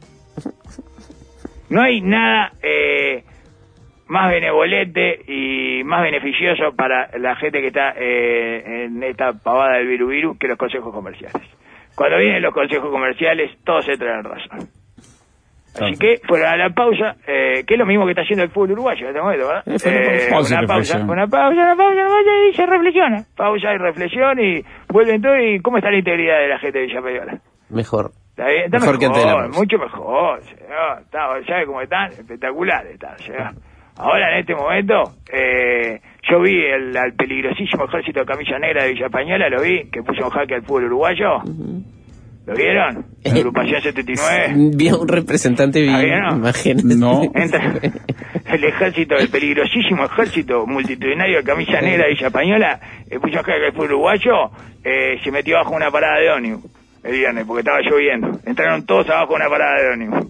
No hay nada eh, más benevolente y más beneficioso para la gente que está eh, en esta pavada del viru viru que los consejos comerciales. Cuando vienen los consejos comerciales, todos se traen razón. Así que, fuera la pausa, eh, que es lo mismo que está haciendo el fútbol uruguayo en este momento, ¿verdad? Eh, pausa una, y pausa, reflexión. una pausa, una pausa, una pausa, y se reflexiona. Pausa y reflexión, y vuelven todo. ¿Y cómo está la integridad de la gente de Villa Payola? Mejor. ¿Está bien? Está mejor, mejor que antes de la pausa. Mucho mejor, señor. Está, ¿sabe cómo están? Espectaculares están, señor. Ahora, en este momento, eh, yo vi el, al peligrosísimo ejército de camisa negra de Villa Española, lo vi, que puso en jaque al fútbol uruguayo. Uh-huh. ¿Lo vieron? La agrupación setenta y nueve. Vi a un representante bien, imagínate. No. Entra el ejército, el peligrosísimo ejército multitudinario de camisa negra de Villa Española, eh, puso en jaque al fútbol uruguayo, eh, se metió bajo una parada de ómnibus el viernes, porque estaba lloviendo. Entraron todos abajo de una parada de ómnibus.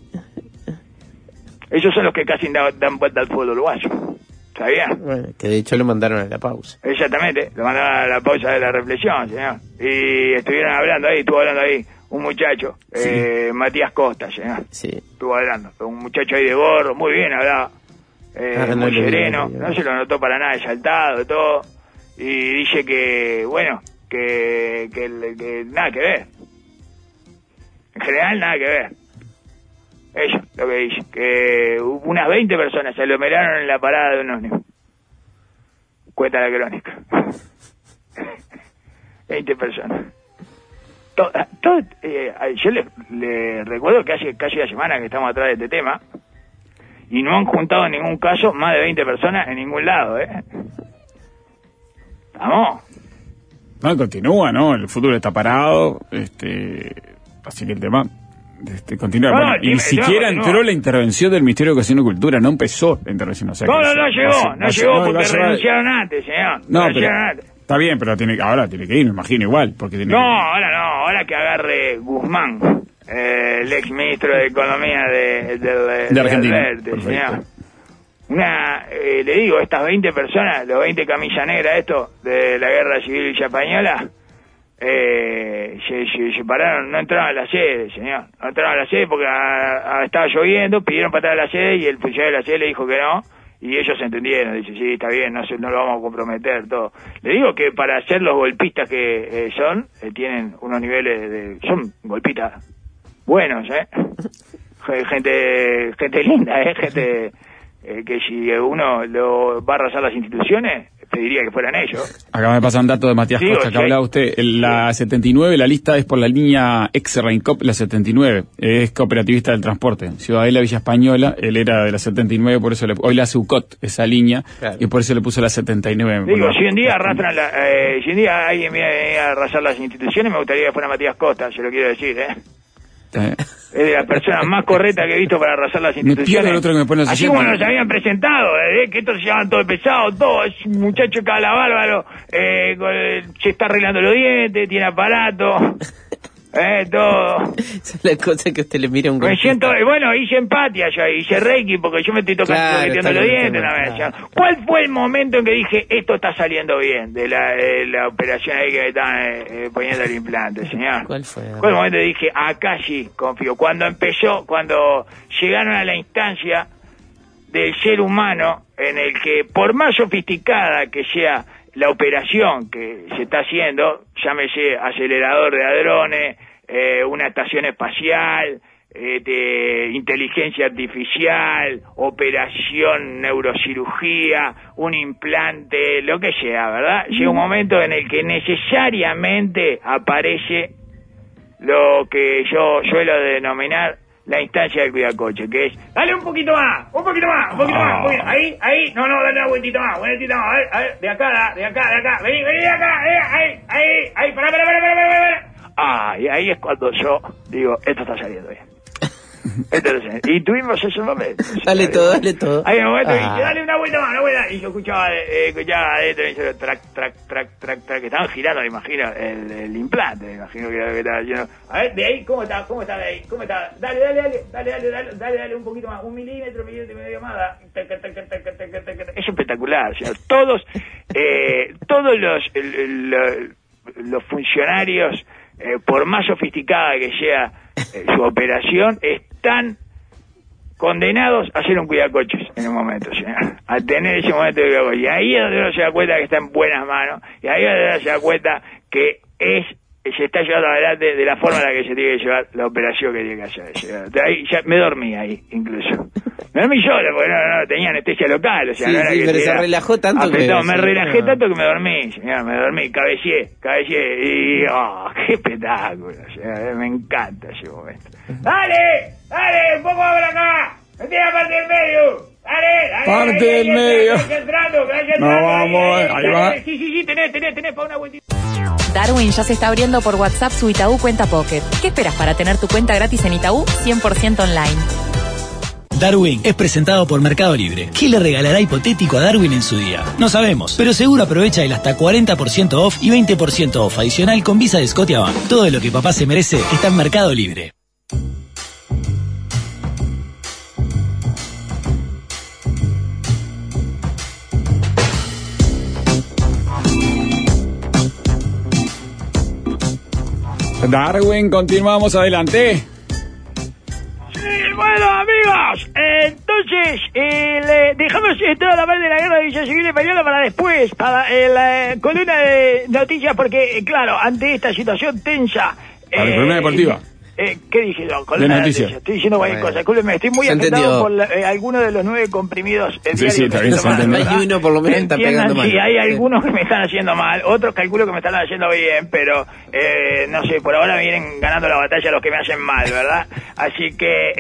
Ellos son los que casi dan, dan vuelta al fútbol uruguayo. ¿Sabían? Bueno, que de hecho lo mandaron a la pausa. Exactamente, lo mandaron a la pausa de la reflexión, señor. Y estuvieron hablando ahí, estuvo hablando ahí un muchacho, sí. eh, Matías Costa, señor. Sí. Estuvo hablando, un muchacho ahí de gorro, muy bien hablaba, eh, ah, muy no sereno, no, no se lo notó para nada exaltado, todo. Y dice que, bueno, que, que, que nada que ver. En general, nada que ver. Eso, lo que dice, que unas veinte personas se aglomeraron en la parada de un ómnibus. Cuenta la crónica. veinte personas. Todo, todo, eh, yo le, le recuerdo que hace casi una semana que estamos atrás de este tema y no han juntado en ningún caso más de veinte personas en ningún lado, ¿eh? Vamos. No, continúa, ¿no? El fútbol está parado, este, así que el tema... Este, continúa. No, bueno, no, ni siquiera no. entró la intervención del Ministerio de Educación y Cultura, no empezó la intervención. O sea, no, no, no se, llegó, va, no va, llegó no, porque va, renunciaron va, antes, señor. No, renunciaron pero, antes. Está bien, pero tiene, ahora tiene que ir, me imagino, igual. Porque tiene no, que... ahora no, ahora que agarre Guzmán, eh, el ex ministro de Economía de, de, de, de Argentina. De Alberti, señor. Una, eh, le digo, estas veinte personas, los veinte camisa negra, esto, de la Guerra Civil Villa Española, Eh, se, se, se pararon, no entraron a la sede, señor, no entraron a la sede porque a, a, estaba lloviendo, pidieron para entrar a la sede y el funcionario de la sede le dijo que no, y ellos se entendieron, dice, sí, está bien, no, se, no lo vamos a comprometer, todo. Le digo que para ser los golpistas que eh, son, eh, tienen unos niveles de, son golpistas buenos, eh, gente, gente linda, eh, gente eh, que si uno lo va a arrasar las instituciones, pediría que fueran ellos. Acá me pasan datos de Matías Costa, que sí. Hablaba usted. La setenta y nueve, la lista es por la línea ex Reincop, la setenta y nueve. Es cooperativista del transporte. Ciudadela Villa Española, él era de la setenta y nueve, por eso le, hoy la hace U C O T, esa línea, claro. Y por eso le puso la setenta y nueve. Digo, bueno, si un día arrastran la, eh, si un día alguien viene a arrasar las instituciones, me gustaría que fuera Matías Costa, se lo quiero decir, ¿eh? Eh. Es de las personas más correctas que he visto para arrasar las instituciones. El otro que me pone así como nos habían presentado, ¿eh? Que estos se llaman todo pesado, todo, es un muchacho que habla bárbaro, eh, se está arreglando los dientes, tiene aparato, eh, todo. Esa es la cosa que usted le mira un me siento, bueno, hice empatia yo, hice Reiki porque yo me estoy tocando claro, metiendo los dientes una vez. Claro. ¿Cuál fue el momento en que dije, esto está saliendo bien, de la, de la operación ahí que me estaban eh, poniendo el implante, señor? ¿Cuál fue? ¿Cuál momento dije, acá sí, confío? Cuando empezó, cuando llegaron a la instancia del ser humano en el que, por más sofisticada que sea la operación que se está haciendo, llámese acelerador de hadrones, eh, una estación espacial, eh, de inteligencia artificial, operación neurocirugía, un implante, lo que sea, ¿verdad? Llega un momento en el que necesariamente aparece lo que yo suelo denominar la instancia del cuidacoche, que es, dale un poquito más, un poquito más, un poquito más, un poquito, ahí, ahí, no, no, dale una vueltita más, vueltita más, a ver, a ver, de acá, de acá, de acá, vení, vení de acá, eh, ahí, ahí, ahí, pará, pará, pará, pará, pará, pará. Ah, y ahí es cuando yo digo, esto está saliendo bien. Entonces, y tuvimos esos momentos. Dale todo, dale todo. Hay un momento que Ah. dice, dale una vuelta más, una vuelta. Y yo escuchaba, eh, escuchaba adentro, y yo, track, track, track, track, track, que estaban girando, me imagino, el, el implante, me imagino que era lo que estaba haciendo. A ver, de ahí, ¿cómo está? ¿Cómo está de ahí? ¿Cómo está? Dale, dale, dale, dale, dale, dale, dale, dale un poquito más, un milímetro, milímetro y medio más. Da. Es espectacular, señor. Todos, eh, todos los, el, el, los funcionarios, eh, por más sofisticada que sea eh, su operación, están condenados a hacer un cuidacoches en un momento, señor, a tener ese momento de cuidacoches. Y ahí es donde uno se da cuenta que está en buenas manos, y ahí es donde uno se da cuenta que es se está llevando adelante de la forma en la que se tiene que llevar la operación que tiene que hacer. Señor. De ahí ya me dormí ahí, incluso. Me dormí solo, porque no, no tenía anestesia local, o sea, sí, no era sí, que pero se era relajó tanto afectado. que... Me sí, relajé no. tanto que me dormí, señor, me dormí, cabecié, cabecié, y oh, qué espectáculo, señor, me encanta ese momento. ¡Dale! ¡Dale! ¡Un poco más para acá! ¡Metí la parte del medio! ¡Dale! dale Parte dale, del dale, medio. dale, entrando, dale, No, entrando, vamos, ahí, ahí dale, va. Sí, sí, sí, tenés, tenés, tenés para una vueltita. Darwin ya se está abriendo por WhatsApp su Itaú Cuenta Pocket. ¿Qué esperas para tener tu cuenta gratis en Itaú cien por ciento online? Darwin es presentado por Mercado Libre. ¿Qué le regalará hipotético a Darwin en su día? No sabemos, pero seguro aprovecha el hasta cuarenta por ciento off y veinte por ciento off adicional con Visa de Scotiabank. Todo lo que papá se merece está en Mercado Libre. Darwin, continuamos adelante. Sí, bueno, amigos, entonces eh, le dejamos eh, toda la parte de la guerra de Villa Civil Española para después, para eh, la eh, columna de noticias, porque, eh, claro, ante esta situación tensa... Para la eh, columna deportiva. Eh, ¿Qué dije yo? Columna De noticias. Estoy diciendo cualquier Bueno. cosa. Discúlpeme, estoy muy Se afectado entendió. por la, eh, algunos de los nueve comprimidos. El Sí, sí, está bien, se entendió. Hay uno por lo menos que está pegando mal. Sí, hay algunos que me están haciendo mal, otros calculo que me están haciendo bien, pero eh, no sé, por ahora vienen ganando la batalla los que me hacen mal, ¿verdad? Así que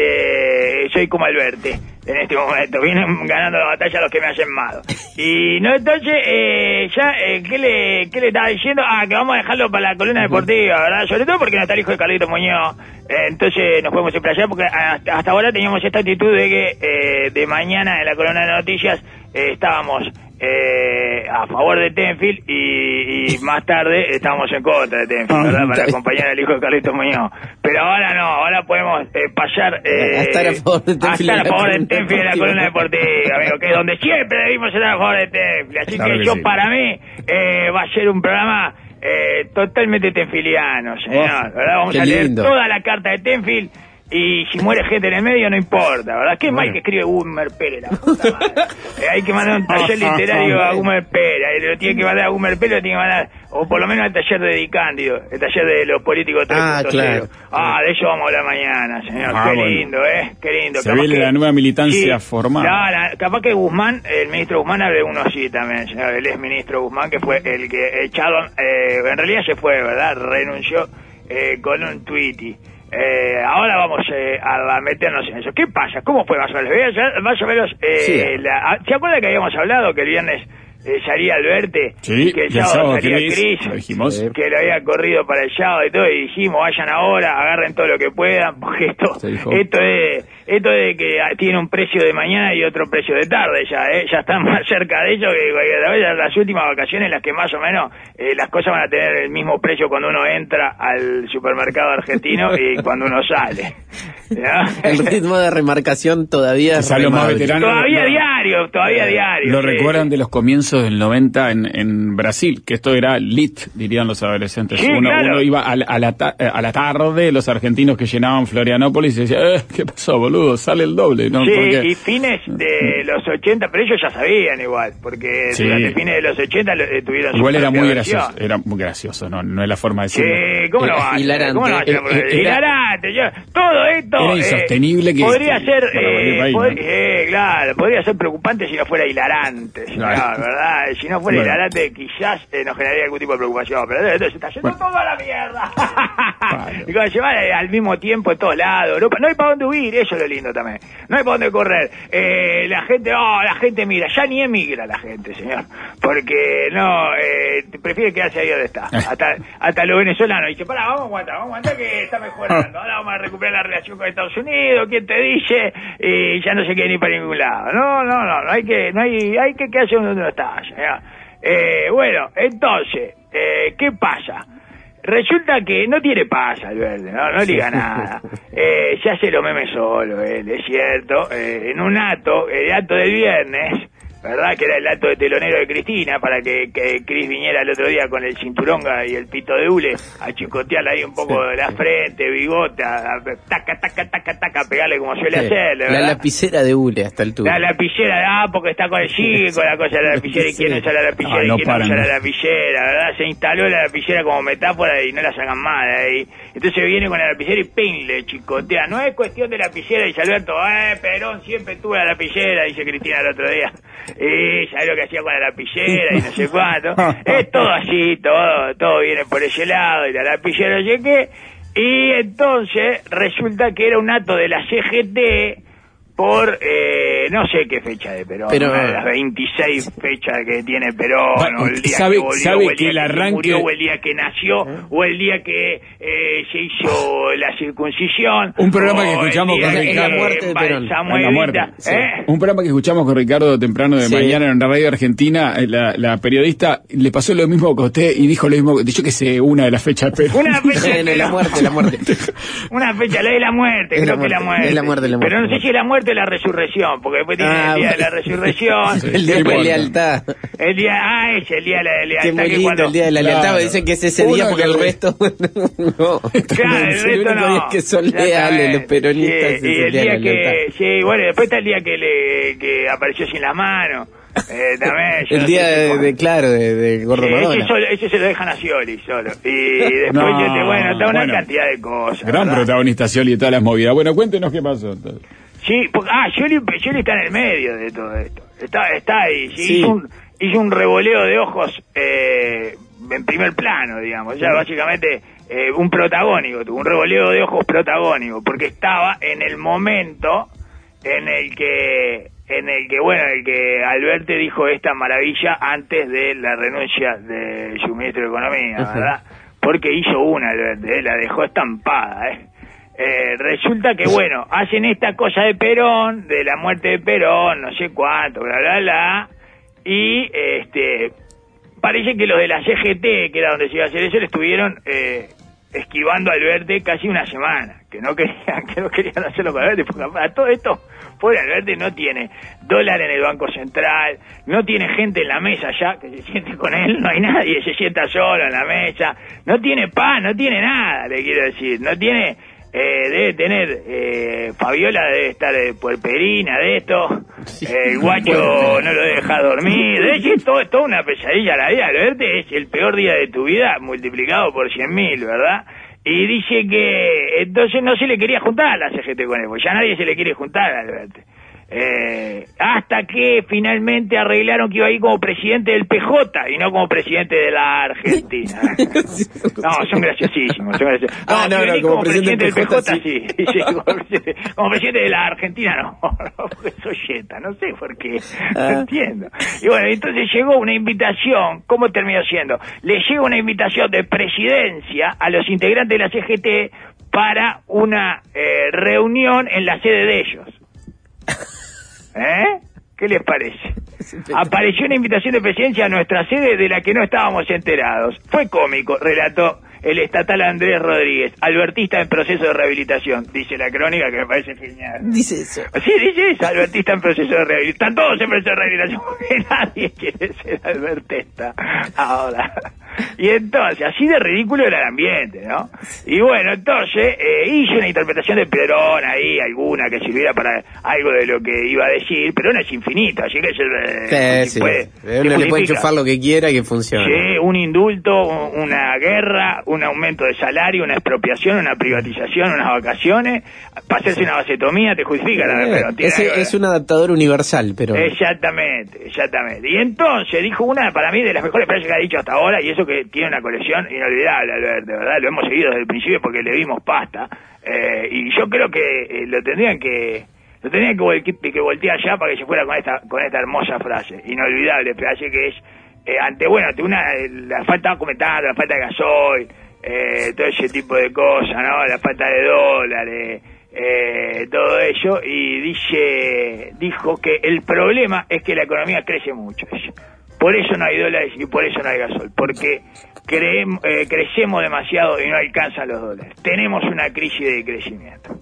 este soy como Alberti en este momento, vienen ganando la batalla los que me hacen mal. Y no, entonces, eh, ya, eh, ¿qué le qué le estaba diciendo? Ah, que vamos a dejarlo para la columna deportiva, ¿verdad? Sobre todo porque no está el hijo de Carlito Muñoz. Eh, entonces nos podemos explayar porque hasta, hasta ahora teníamos esta actitud de que eh, de mañana en la columna de noticias eh, estábamos eh, a favor de Tenfield y, y más tarde estábamos en contra de Tenfield, ¿verdad? Para acompañar al hijo de Carlitos Muñoz. Pero ahora no, ahora podemos eh, pasar eh, A estar a favor de Tenfield a estar a en la favor de columna Tenfield en la deportiva. columna deportiva, amigo, que es donde siempre debimos estar a favor de Tenfield. Así Claro que, que yo sí. para mí eh, va a ser un programa eh, totalmente tenfiliano, señor, Oh, ¿verdad? Vamos qué a leer lindo. toda la carta de Tenfield y si muere gente en el medio no importa, ¿verdad? Qué mal Bueno. que escribe Gumer Pérez, la puta madre. Eh, hay que mandar un taller literario a Gumer Pérez, lo tiene que mandar a Gumer Pérez, lo tiene que mandar, o por lo menos al taller de Di Cándido, el taller de los políticos Ah, tres punto cero. claro. Ah, de eso vamos a hablar mañana, señor. Ah, Qué bueno. lindo, ¿eh? Qué lindo. Se Capaz viene que- la nueva militancia Sí, formada. no, la- capaz que Guzmán, el ministro Guzmán, hable uno así también, señor, el ex ministro Guzmán, que fue el que echado, eh, en realidad se fue, ¿verdad? Renunció eh, con un tuiti. Eh, ahora vamos eh, a meternos en eso. ¿Qué pasa? ¿Cómo fue más o menos? Voy a- Más o menos, eh, Sí. la- ¿se acuerda que habíamos hablado que el viernes eh, salía Alberti? Sí, que el y el sábado sábado salía Cris, Cris, lo dijimos. Sí. que lo había corrido para el sábado y todo, y dijimos, vayan ahora, agarren todo lo que puedan, porque esto, Se dijo. esto es, esto de que tiene un precio de mañana y otro precio de tarde ya, ¿eh? Ya están más cerca de ello que cualquier vez. Las últimas vacaciones, las que más o menos eh, las cosas van a tener el mismo precio cuando uno entra al supermercado argentino y cuando uno sale. ¿no? El ritmo de remarcación todavía Quizá los más remable. veteranos Todavía lo- diario, todavía diario. Lo sí, recuerdan sí. de los comienzos del noventa en, en Brasil, que esto era lit, dirían los adolescentes. Sí, uno, claro. uno iba a, la- a, la ta- a la tarde, los argentinos que llenaban Florianópolis y decía, eh, ¿qué pasó, boludo? Sale el doble, ¿no? Sí, Porque- y fines de los ochenta, pero ellos ya sabían igual, porque Sí. durante fines de los ochenta lo- eh, tuvieron su Igual era propia muy versión. gracioso, era muy gracioso, no, no es la forma de decirlo. Sí, ¿cómo no Era va a ser? hilarante. ¿Cómo no va a ser? Era- era- Hilarante. Yo, todo esto... Era eh, insostenible que- Podría que- ser... para cualquier Eh, país, pod- ¿no? eh, claro, podría ser preocupante si no fuera hilarante. Si Claro. no, ¿verdad? Si no fuera Bueno. hilarante, quizás eh, nos generaría algún tipo de preocupación. Pero esto se está yendo Bueno. todo a la mierda. Vale. Y cuando se va eh, al mismo tiempo en todos lados. No, no hay para dónde huir, eso es lo lindo también. No hay para dónde correr. Eh, la gente, oh, la gente migra. Ya ni emigra la gente, señor. Porque no, eh, prefiere quedarse ahí donde está. Hasta, hasta los venezolanos. Dice, pará, vamos a aguantar, vamos a aguantar que está mejorando. Ahora vamos a recuperar la relación con Estados Unidos. ¿Quién te dice? Y ya no se quiere ni para ningún lado. No, no, no, no hay que, no hay, hay que quedarse donde uno está. señor. Eh, bueno, entonces, eh, ¿qué pasa? Resulta que no tiene paz Alberto, no, no liga nada. Eh, se hace los memes solo, él, es cierto. Eh, en un acto, el acto del viernes, ¿verdad? Que era el acto de telonero de Cristina, para que, que Cris viniera el otro día con el cinturonga y el pito de hule a chicotearle ahí un poco de la frente, bigote, a, a- taca, taca, taca, taca, pegarle como suele Sí. hacerle, La ¿verdad? lapicera de hule hasta el tubo. La lapicera, ah, porque está con el chico, la cosa de la lapicera, y Sí. quién usa la lapicera, Ah, y no quién paran, usa ¿no? la lapicera, ¿verdad? Se instaló la lapicera como metáfora y no la sacan más de ahí. Entonces viene con la lapicera y pin, le chicotea. No es cuestión de lapicera, dice Alberto, eh, Perón siempre tuvo la lapicera, dice Cristina el otro día. Y sabés lo que hacía con la lapicera y no sé cuánto. Es todo así, todo, todo viene por ese lado, y la lapicera no sé qué. Y entonces resulta que era un acto de la C G T por, eh, no sé qué fecha de Perón, Pero- una de las veintiséis fechas que tiene Perón, Bueno, o el día sabe- que volvió, sabe o el que día el que arranque- murió, o el día que nació, o el día que eh, se hizo la circuncisión. Un programa que o el escuchamos día con que Ricardo. En la muerte de Perón. embalsamó En la Evita, muerte, sí. ¿eh? Un programa que escuchamos con Ricardo temprano de Sí. mañana en la radio argentina, eh, la, la periodista le pasó lo mismo que a usted y dijo lo mismo, yo que sé, una de las fechas, pero... Una fecha de En la Perón. muerte, la muerte. Una fecha, la de la muerte, Es creo la que la muerte, muerte. es la muerte, la muerte. Pero no sé si es la muerte o la resurrección, porque después tiene Ah, el día de la bueno. resurrección. Sí, El día de importa. la lealtad. El día, ah, es el día de la Qué lealtad. muy que lindo cuando, el día de la lealtad. Claro. Dicen que es ese Uno día porque que- el resto no. Claro, el Es resto único no. día que son leales Exactamente. los peronistas. Sí, es y el el día de día la que, lealtad. sí, bueno, después está el día que le que apareció sin la mano. Eh, también, yo El no día sé de, cómo. de- claro, de, de Gordo Sí, ese, Madonna. solo- ese se lo dejan a Scioli solo. Y después, No, yo te, bueno, está una bueno. cantidad de cosas. Gran ¿verdad? protagonista Scioli y todas las movidas. Bueno, cuéntenos qué pasó. entonces. Sí, porque, ah, Scioli, Scioli está en el medio de todo esto. Está, está ahí. Sí, Sí. Hizo, un, hizo un revoleo de ojos eh, en primer plano, digamos. Ya básicamente eh, un protagónico, tuvo un revoleo de ojos protagónico, porque estaba en el momento en el que, en el que, bueno, en el que Alberti dijo esta maravilla antes de la renuncia de su ministro de Economía, Ajá. ¿verdad? Porque hizo una, Alberti, eh, la dejó estampada, ¿eh? Eh, resulta que, bueno, hacen esta cosa de Perón, de la muerte de Perón, no sé cuánto, bla, bla, bla, y este parece que los de la C G T, que era donde se iba a hacer eso, le estuvieron eh, esquivando a Alberti casi una semana, que no querían, que no querían hacerlo con Alberti, porque a todo esto, pobre Alberti no tiene dólar en el Banco Central, no tiene gente en la mesa ya que se siente con él, no hay nadie, se sienta solo en la mesa, no tiene pan, no tiene nada, le quiero decir, no tiene... Eh, debe tener, eh, Fabiola debe estar eh, puerperina de esto, eh, el guacho no lo deja dormir, es decir, todo es toda una pesadilla la vida, Alberti es el peor día de tu vida multiplicado por cien mil, ¿verdad? Y dice que entonces no se le quería juntar a la C G T con él, porque ya nadie se le quiere juntar a Alberti. Eh, hasta que finalmente arreglaron que iba a ir como presidente del P J y no como presidente de la Argentina. No, son graciosísimos. Son gracios- Ah, no, si no, venís como presidente del del P J, P J, sí. Sí, como, presidente, como presidente de la Argentina, no, no, porque soy yeta, no sé por qué, no Ah. entiendo. Y bueno, entonces llegó una invitación, ¿cómo terminó siendo? Le llega una invitación de presidencia a los integrantes de la C G T para una eh, reunión en la sede de ellos. ¿Eh? ¿Qué les parece? Apareció una invitación de presidencia a nuestra sede de la que no estábamos enterados. Fue cómico, relató el estatal Andrés Rodríguez, albertista en proceso de rehabilitación, dice la crónica, que me parece genial. Dice eso. Sí, dice eso, albertista en proceso de rehabilitación. Están todos en proceso de rehabilitación porque nadie quiere ser albertista ahora. Y entonces, así de ridículo era el ambiente, ¿no? Y bueno, entonces, eh, hice una interpretación de Perón ahí, alguna que sirviera para algo de lo que iba a decir. Perón es infinito, así que se, sí, se puede, sí. Uno le puede enchufar lo que quiera y que funcione. Sí, un indulto, una guerra, un aumento de salario, una expropiación, una privatización, unas vacaciones, para hacerse una vasectomía te justifica la eh, Perón. Es, es un adaptador universal, pero... Exactamente, exactamente. Y entonces dijo una, para mí, de las mejores frases que ha dicho hasta ahora, y eso que tiene una colección inolvidable, Albert, de verdad, lo hemos seguido desde el principio porque le dimos pasta, eh, y yo creo que eh, lo tendrían que... Lo tendrían que, vol- que voltear ya para que se fuera con esta con esta hermosa frase, inolvidable frase que es, eh, ante, bueno, ante una, la falta de comentarios, la falta de gasoil, eh, todo ese tipo de cosas, ¿no? La falta de dólares, eh, todo ello, y dice, dijo que el problema es que la economía crece mucho, dice. Por eso no hay dólares y por eso no hay gasoil, porque creemos, eh, crecemos demasiado y no alcanzan los dólares. Tenemos una crisis de crecimiento.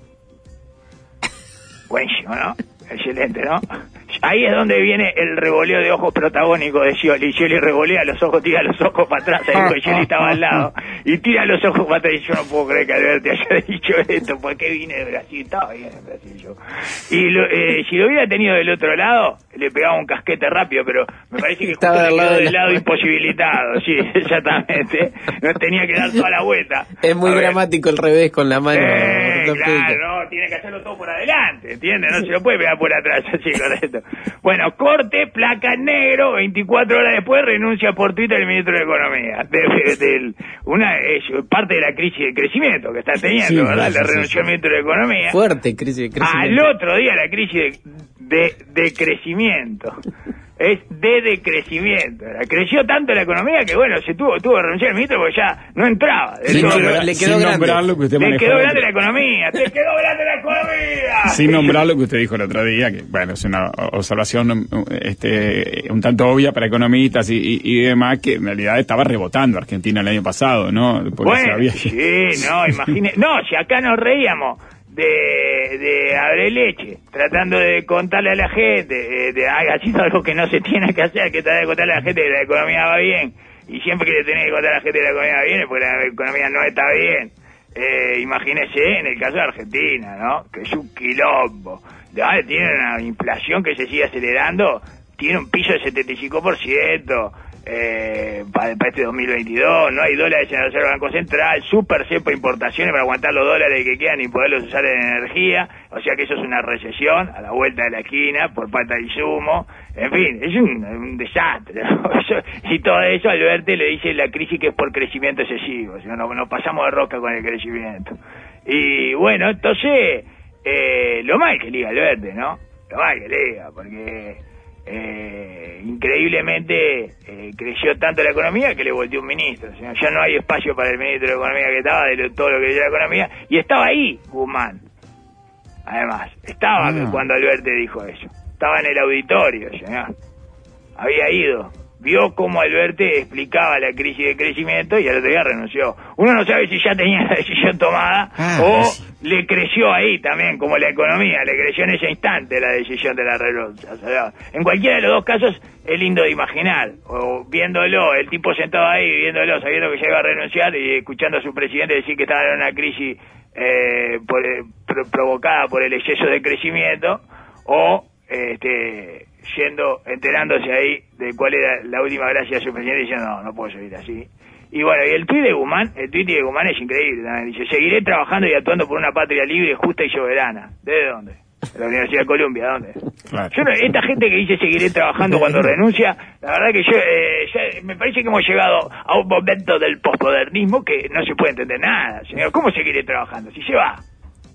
Buenísimo, ¿no? Excelente, ¿no? Ahí es donde viene el revoleo de ojos protagónico de Scioli. Scioli revolea los ojos, tira los ojos para atrás, ahí porque Scioli estaba al lado, y tira los ojos para atrás, y yo no puedo creer que Alberti haya dicho esto, porque vine de Brasil, estaba bien en Brasil yo. Y lo, eh, si lo hubiera tenido del otro lado, le pegaba un casquete rápido, pero me parece que justo estaba le del quedó lado del de la... lado imposibilitado, sí, exactamente. No tenía que dar toda la vuelta. Es muy A ver. dramático el revés con la mano. Eh, claro, no, tiene que hacerlo todo por adelante, ¿entiendes? No se lo puede pegar por atrás, así, correcto. Bueno, corte, placa en negro, veinticuatro horas después renuncia por Twitter el ministro de Economía. De, de, de, una es parte de la crisis de crecimiento que está teniendo, sí, ¿verdad? Le renunció el ministro de Economía. Fuerte crisis de crecimiento. Al otro día la crisis de, de, de crecimiento. Es de decrecimiento. Creció tanto la economía que, bueno, se tuvo tuvo que renunciar el ministro porque ya no entraba. Sin, todo, nombrar, le quedó sin nombrar lo que usted Le manejó. quedó grande la economía. ¡Te quedó grande la economía! Sin nombrar lo que usted dijo el otro día, que, bueno, es una observación este, un tanto obvia para economistas y, y, y demás, que en realidad estaba rebotando Argentina el año pasado, ¿no? Porque bueno, había... sí, no, imagine... No, si acá nos reíamos de, de Abre Leche, tratando de contarle a la gente, eh, de ay, haciendo algo que no se tiene que hacer, que tratar de contarle a la gente que la economía va bien, y siempre que le tenés que contar a la gente que la economía va bien es porque la economía no está bien. Eh, imagínese en el caso de Argentina, ¿no? Que es un quilombo. Ah, tiene una inflación que se sigue acelerando, tiene un piso de setenta y cinco por ciento eh, para, para este dos mil veintidós, no hay dólares en el Reserva Banco Central, super cepo importaciones para aguantar los dólares que quedan y poderlos usar en energía, o sea que eso es una recesión a la vuelta de la esquina por falta de insumo, en fin, es un, un desastre, ¿no? Eso, y todo eso Alberti le dice la crisis que es por crecimiento excesivo, o sea, no, no pasamos de rosca con el crecimiento. Y bueno, entonces, eh, lo mal que liga Alberti, ¿no? Lo mal que liga, porque... Eh, increíblemente eh, creció tanto la economía que le volteó un ministro, o sea, ya no hay espacio para el ministro de Economía que estaba de lo, todo lo que dio la economía, y estaba ahí Guzmán, además estaba ah. cuando Alberti dijo eso, estaba en el auditorio, señor. Había ido, vio cómo Alberti explicaba la crisis de crecimiento y al otro día renunció. Uno no sabe si ya tenía la decisión tomada ah, o sí. le creció ahí también, como la economía, le creció en ese instante la decisión de la renuncia. O sea, en cualquiera de los dos casos es lindo de imaginar, o viéndolo, el tipo sentado ahí, viéndolo, sabiendo que ya iba a renunciar y escuchando a su presidente decir que estaba en una crisis eh, por, pro, provocada por el exceso de crecimiento, o este... yendo, enterándose ahí de cuál era la última gracia de su presidente, diciendo, no, no puedo seguir así. Y bueno, y el tuit de Guzmán, el tuit de Guzmán es increíble también. Dice, seguiré trabajando y actuando por una patria libre, justa y soberana. ¿Desde dónde? De la Universidad de Columbia, ¿dónde? Claro. Yo no, esta gente que dice seguiré trabajando cuando renuncia, la verdad que yo, eh, ya, me parece que hemos llegado a un momento del posmodernismo que no se puede entender nada, señor. ¿Cómo seguiré trabajando? Si se va.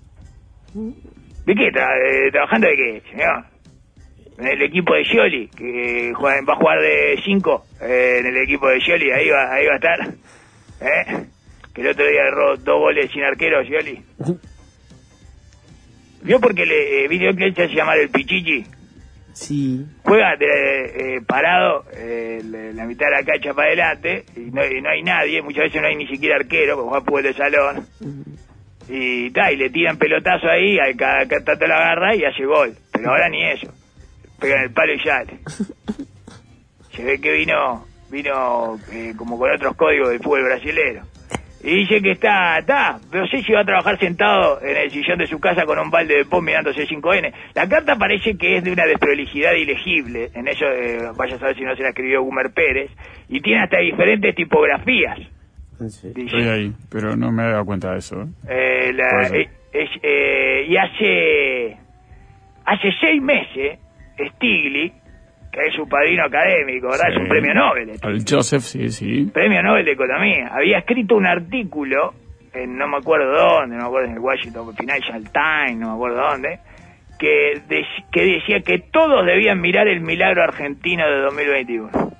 ¿De qué? Tra eh, ¿Trabajando de qué, señor? En el equipo de Scioli, que juega, va a jugar de cinco eh, en el equipo de Scioli, ahí va, ahí va a estar. ¿Eh? Que el otro día erró dos goles sin arquero, Scioli. ¿Vio porque le eh, video que él se hace llamar el Pichichi? Sí. Juega de, eh, parado eh, la mitad de la cancha para adelante y no, y no hay nadie, muchas veces no hay ni siquiera arquero, porque juega fútbol de salón. Uh-huh. Y, ta, y le tiran pelotazo ahí, al cada tanto la agarra y hace gol. Pero ahora ni eso. Pegan el palo y sale. Se ve que vino vino eh, como con otros códigos del fútbol brasilero. Y dice que está, está, no sé si va a trabajar sentado en el sillón de su casa con un balde de pop mirándose cinco ene. La carta parece que es de una desprolijidad ilegible, en eso eh, vaya a saber si no se la escribió Gumer Pérez, y tiene hasta diferentes tipografías. Sí. Estoy ahí, pero no me he dado cuenta de eso. Eh, la, eh, es, eh, y hace, hace seis meses, Stiglitz, que es su padrino académico, ¿verdad? Sí. Es un premio Nobel. El Joseph, sí, sí. Premio Nobel de Economía. Había escrito un artículo, en no me acuerdo dónde, no me acuerdo en el Washington Financial Times, no me acuerdo dónde, que, de, que decía que todos debían mirar el milagro argentino de dos mil veintiuno.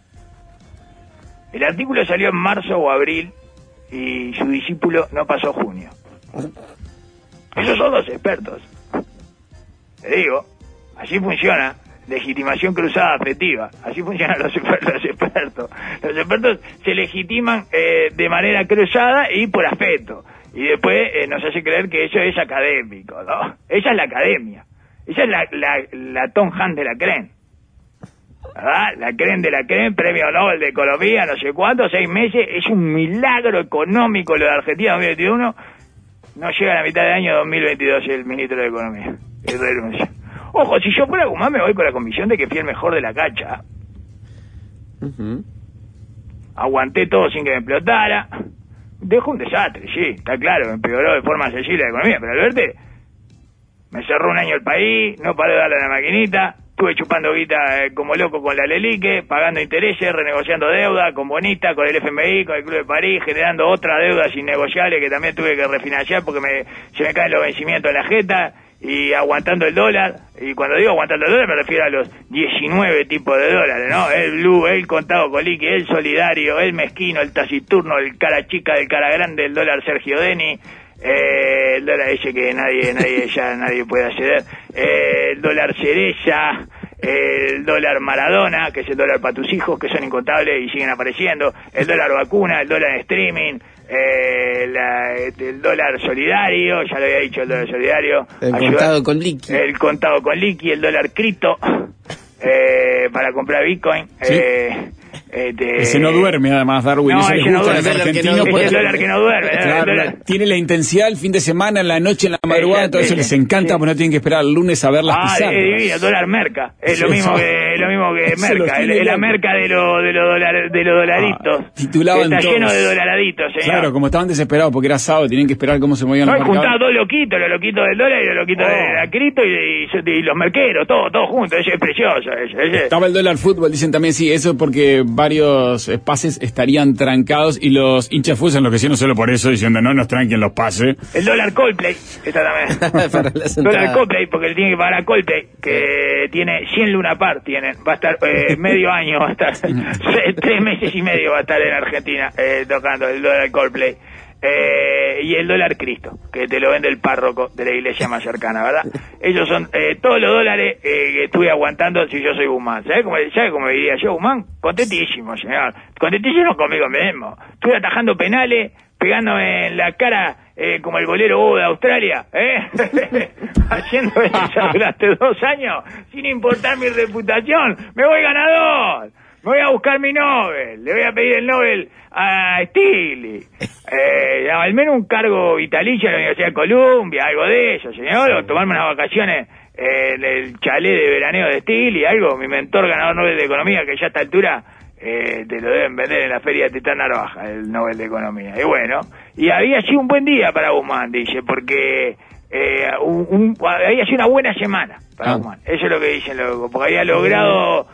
El artículo salió en marzo o abril y su discípulo no pasó junio. Esos son los expertos. Te digo, así funciona. Legitimación cruzada afectiva. Así funcionan los, los expertos. Los expertos se legitiman eh, de manera cruzada y por afecto. Y después eh, nos hace creer que eso es académico, ¿no? Esa es la academia. Esa es la, la, la Tom Hanks de la C R E N. ¿Verdad? La C R E N de la C R E N, premio Nobel de Economía, no sé cuánto, seis meses. Es un milagro económico lo de Argentina dos mil veintiuno. No llega a la mitad de año dos mil veintidós el ministro de Economía. Es renuncia. Ojo, si yo fuera Guzmán me voy con la convicción de que fui el mejor de la cancha. Uh-huh. Aguanté todo sin que me explotara. Dejó un desastre, sí, está claro, me empeoró de forma sensible la economía, pero al verte, me cerró un año el país, no paré de darle a la maquinita, estuve chupando guita eh, como loco con la Lelique, pagando intereses, renegociando deuda, con Bonita, con el F M I, con el Club de París, generando otras deudas innegociables que también tuve que refinanciar porque me, se me caen los vencimientos en la jeta. Y aguantando el dólar, y cuando digo aguantando el dólar me refiero a los diecinueve tipos de dólares, ¿no? El blue, el contado con liqui, el solidario, el mezquino, el taciturno, el cara chica, el cara grande, el dólar Sergio Deni, eh, el dólar ese que nadie, nadie ya nadie puede acceder, eh, el dólar cereza, el dólar Maradona, que es el dólar para tus hijos, que son incontables y siguen apareciendo, el dólar vacuna, el dólar streaming, eh, la, el dólar solidario, ya lo había dicho, el dólar solidario, el ayuda, contado con liqui, el contado con liqui, el dólar cripto, eh, para comprar Bitcoin, ¿sí? eh, Este... Ese no duerme, además, Darwin. No, eso ese le no gusta duerme, a los el argentinos. que no, ese es el dólar que no duerme. Claro, dólar... tiene la intensidad el fin de semana, en la noche, en la madrugada, todo eso les encanta, sí. Porque no tienen que esperar el lunes a ver las ah, pizarras. Es divino, dólar merca. Es sí, lo mismo eso. que lo mismo que merca. Es el, la merca de, lo, de, los dolar, de los dolaritos. Ah, titulaban Está todos. lleno de dolaraditos, señor. Claro, como estaban desesperados porque era sábado, tenían que esperar cómo se movían no, los mercados. juntaban dos loquitos, los loquitos del dólar y los loquitos oh. de la cripto y, y, y los merqueros, todos todo juntos. Eso es precioso. Eso, eso. Estaba el dólar fútbol, dicen también, sí, eso porque varios pases estarían trancados y los hinchas fútbol se enloquecieron no solo por eso, diciendo no nos tranquen los pases. El dólar Coldplay, está también. Para el dólar Coldplay, porque le tiene que pagar a Coldplay, que tiene cien Luna Park, tienen, va a estar eh, medio año, va a estar tres meses y medio va a estar en Argentina eh, tocando el dólar Coldplay. Eh, y el dólar Cristo, que te lo vende el párroco de la iglesia más cercana, ¿verdad? Ellos son eh, todos los dólares eh, que estuve aguantando si yo soy Guzmán. ¿Sabes cómo, ¿sabe cómo diría yo, Guzmán? Contentísimo, señor. Contentísimo conmigo mismo. Estuve atajando penales, pegándome en la cara eh, como el golero Bobo de Australia, ¿eh? Haciendo eso durante dos años, sin importar mi reputación. ¡Me voy ganador! Me voy a buscar mi Nobel, le voy a pedir el Nobel a Stiglitz, eh, al menos un cargo vitalicio en la Universidad de Columbia, algo de eso, señor, o tomarme unas vacaciones eh, en el chalet de veraneo de Stiglitz, algo, mi mentor ganador Nobel de Economía, que ya a esta altura eh, te lo deben vender en la feria de Titán Narvaja, el Nobel de Economía, y bueno, y había sido un buen día para Guzmán, dice, porque eh, un, un, había sido una buena semana para ah. Guzmán, eso es lo que dicen los, porque había logrado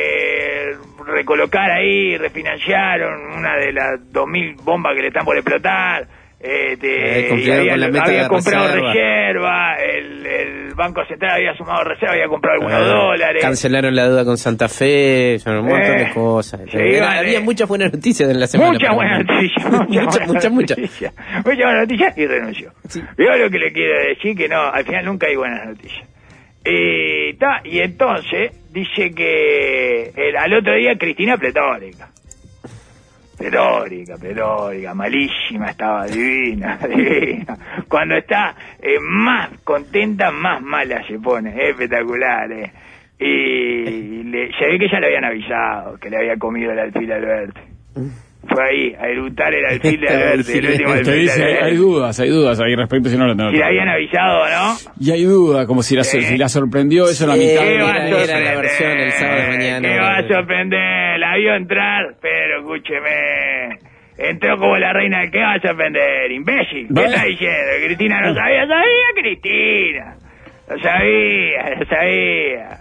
eh, recolocar ahí, refinanciar una de las dos mil bombas que le están por explotar, eh, te, eh, y había, había comprado reserva, reserva el, el Banco Central había sumado reserva, había comprado algunos eh, dólares. Cancelaron la deuda con Santa Fe, son un montón eh, de cosas. Sí, Era, vale. Había muchas buenas noticias en la semana. Muchas buenas noticias. Muchas, muchas, muchas. Muchas buenas noticias y renunció. Sí. Yo lo que le quiero decir que no, al final nunca hay buenas noticias. Y, ta, y entonces dice que el, al otro día Cristina pletórica. Pletórica, pletórica, malísima estaba, divina, divina. Cuando está eh, más contenta, más mala se pone, eh, espectacular, eh. Y le, se ve que ya le habían avisado que le había comido el alfil de Alberti. Fue ahí, a eructar el alfil de Alberti, el último Usted alfil dice, de hay, Alberti. hay dudas, hay dudas ahí respecto si no lo tengo. Si le habían avisado, ¿no? Y hay dudas, como si la, Sí. si la sorprendió eso en la Sí, mitad. ¿Qué de- va a era- era sorprender? la versión el sábado de mañana. ¿Qué va a sorprender? La vio entrar, pero escúcheme. Entró como la reina. ¿Qué va a sorprender? Imbécil. ¿Qué Bueno. está diciendo? Cristina no sabía. ¿Sabía, Cristina? Lo sabía, lo sabía.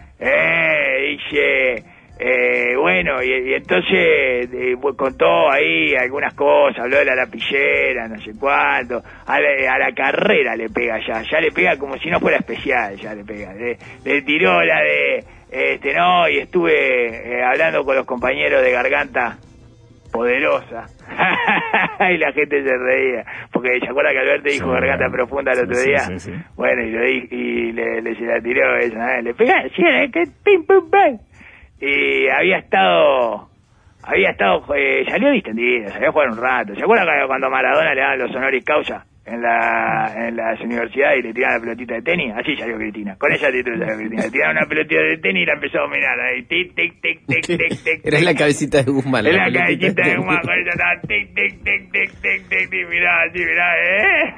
Eh, dice... Eh, bueno, y, y entonces eh, contó ahí algunas cosas, habló de la lapillera, no sé cuánto, a la, a la carrera le pega ya, ya le pega como si no fuera especial, ya le pega, le, le tiró la de, este no, y estuve eh, hablando con los compañeros de Garganta Poderosa, y la gente se reía, porque se acuerda que Alberto dijo Sí, Garganta bueno. Profunda el Sí, otro sí, día, sí, sí. bueno, y, lo di, y le, le se la tiró esa, ¿eh? Le pega, sí, ¿eh? Que pim, pum, pam. Y había estado, había estado, eh, salió distendida, salió a jugar un rato. ¿Se acuerdan cuando a Maradona le daban los honoris causa en la en las universidades y le tiraban la pelotita de tenis? Así salió Cristina, con esa actitud salió Cristina. Le tiraron una pelotita de tenis y la empezó a dominar ahí, tic, tic, tic, tic, tic, tic. Era la cabecita de Guzmán. Es la pelotita cabecita de de- Guzmán, con esa estaba tic, tic, tic, tic, tic, tic, tic, mirá, así, mirá, eh.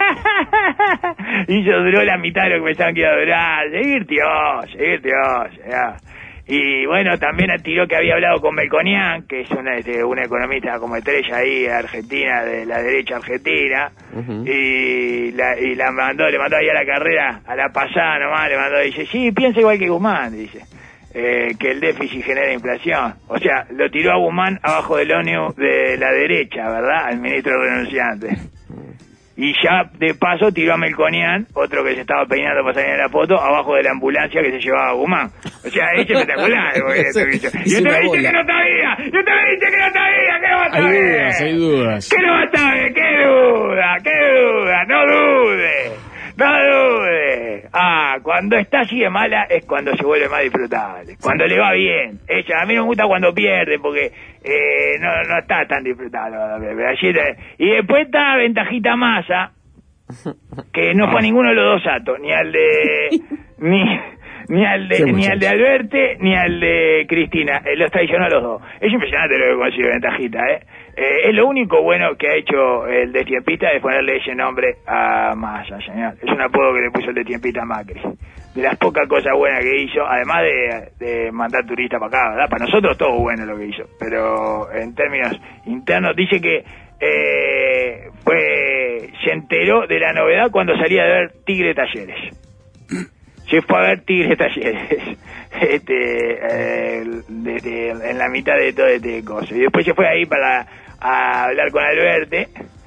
Y yo duró la mitad de lo que pensaban que iba a durar. Seguir Dios, seguir Dios, ya. Y bueno, también tiró que había hablado con Melconian, que es una, este, una economista como estrella ahí, argentina, de la derecha argentina, Ujú. y, la, y la mandó, le mandó ahí a la carrera, a la pasada nomás, le mandó, dice, sí, piensa igual que Guzmán, dice, eh, que el déficit genera inflación. O sea, lo tiró a Guzmán abajo del ónibus de la derecha, ¿verdad? Al ministro renunciante. Y ya, de paso, tiró a Melconian, otro que se estaba peinando para salir en la foto, abajo de la ambulancia que se llevaba a Guzmán. O sea, es espectacular. porque Eso este bicho. hizo Yo te una dije bola. que no sabía, yo te dije que no sabía, que no va a Hay saber. dudas, hay dudas. ¿Qué no va a saber? ¿Qué duda? ¿Qué duda? No dude. No dude. Ah, cuando está así de mala es cuando se vuelve más disfrutable. Cuando le va bien. Ella, a mí no me gusta cuando pierde porque eh, no, no está tan disfrutable. Pero allí te- Y después está Ventajita Massa, que no fue a ninguno de los dos atos, ni al de... ni ni al de Qué ni muchacho. al de Alberte ni al de Cristina, eh, los traicionó a los dos. Es impresionante lo que consigue Ventajita, ¿eh? Eh, es lo único bueno que ha hecho el de Tiempista de ponerle ese nombre a Massa, señor. Es un apodo que le puso el de Tiempista a Macri. De las pocas cosas buenas que hizo, además de, de mandar turistas para acá, ¿verdad? Para nosotros todo bueno lo que hizo, pero en términos internos dice que eh, fue se enteró de la novedad cuando salía de ver Tigre Talleres. Se fue a ver Tigre Talleres este, eh, desde, en la mitad de todo este coso. Y después se fue ahí para a hablar con Alberte.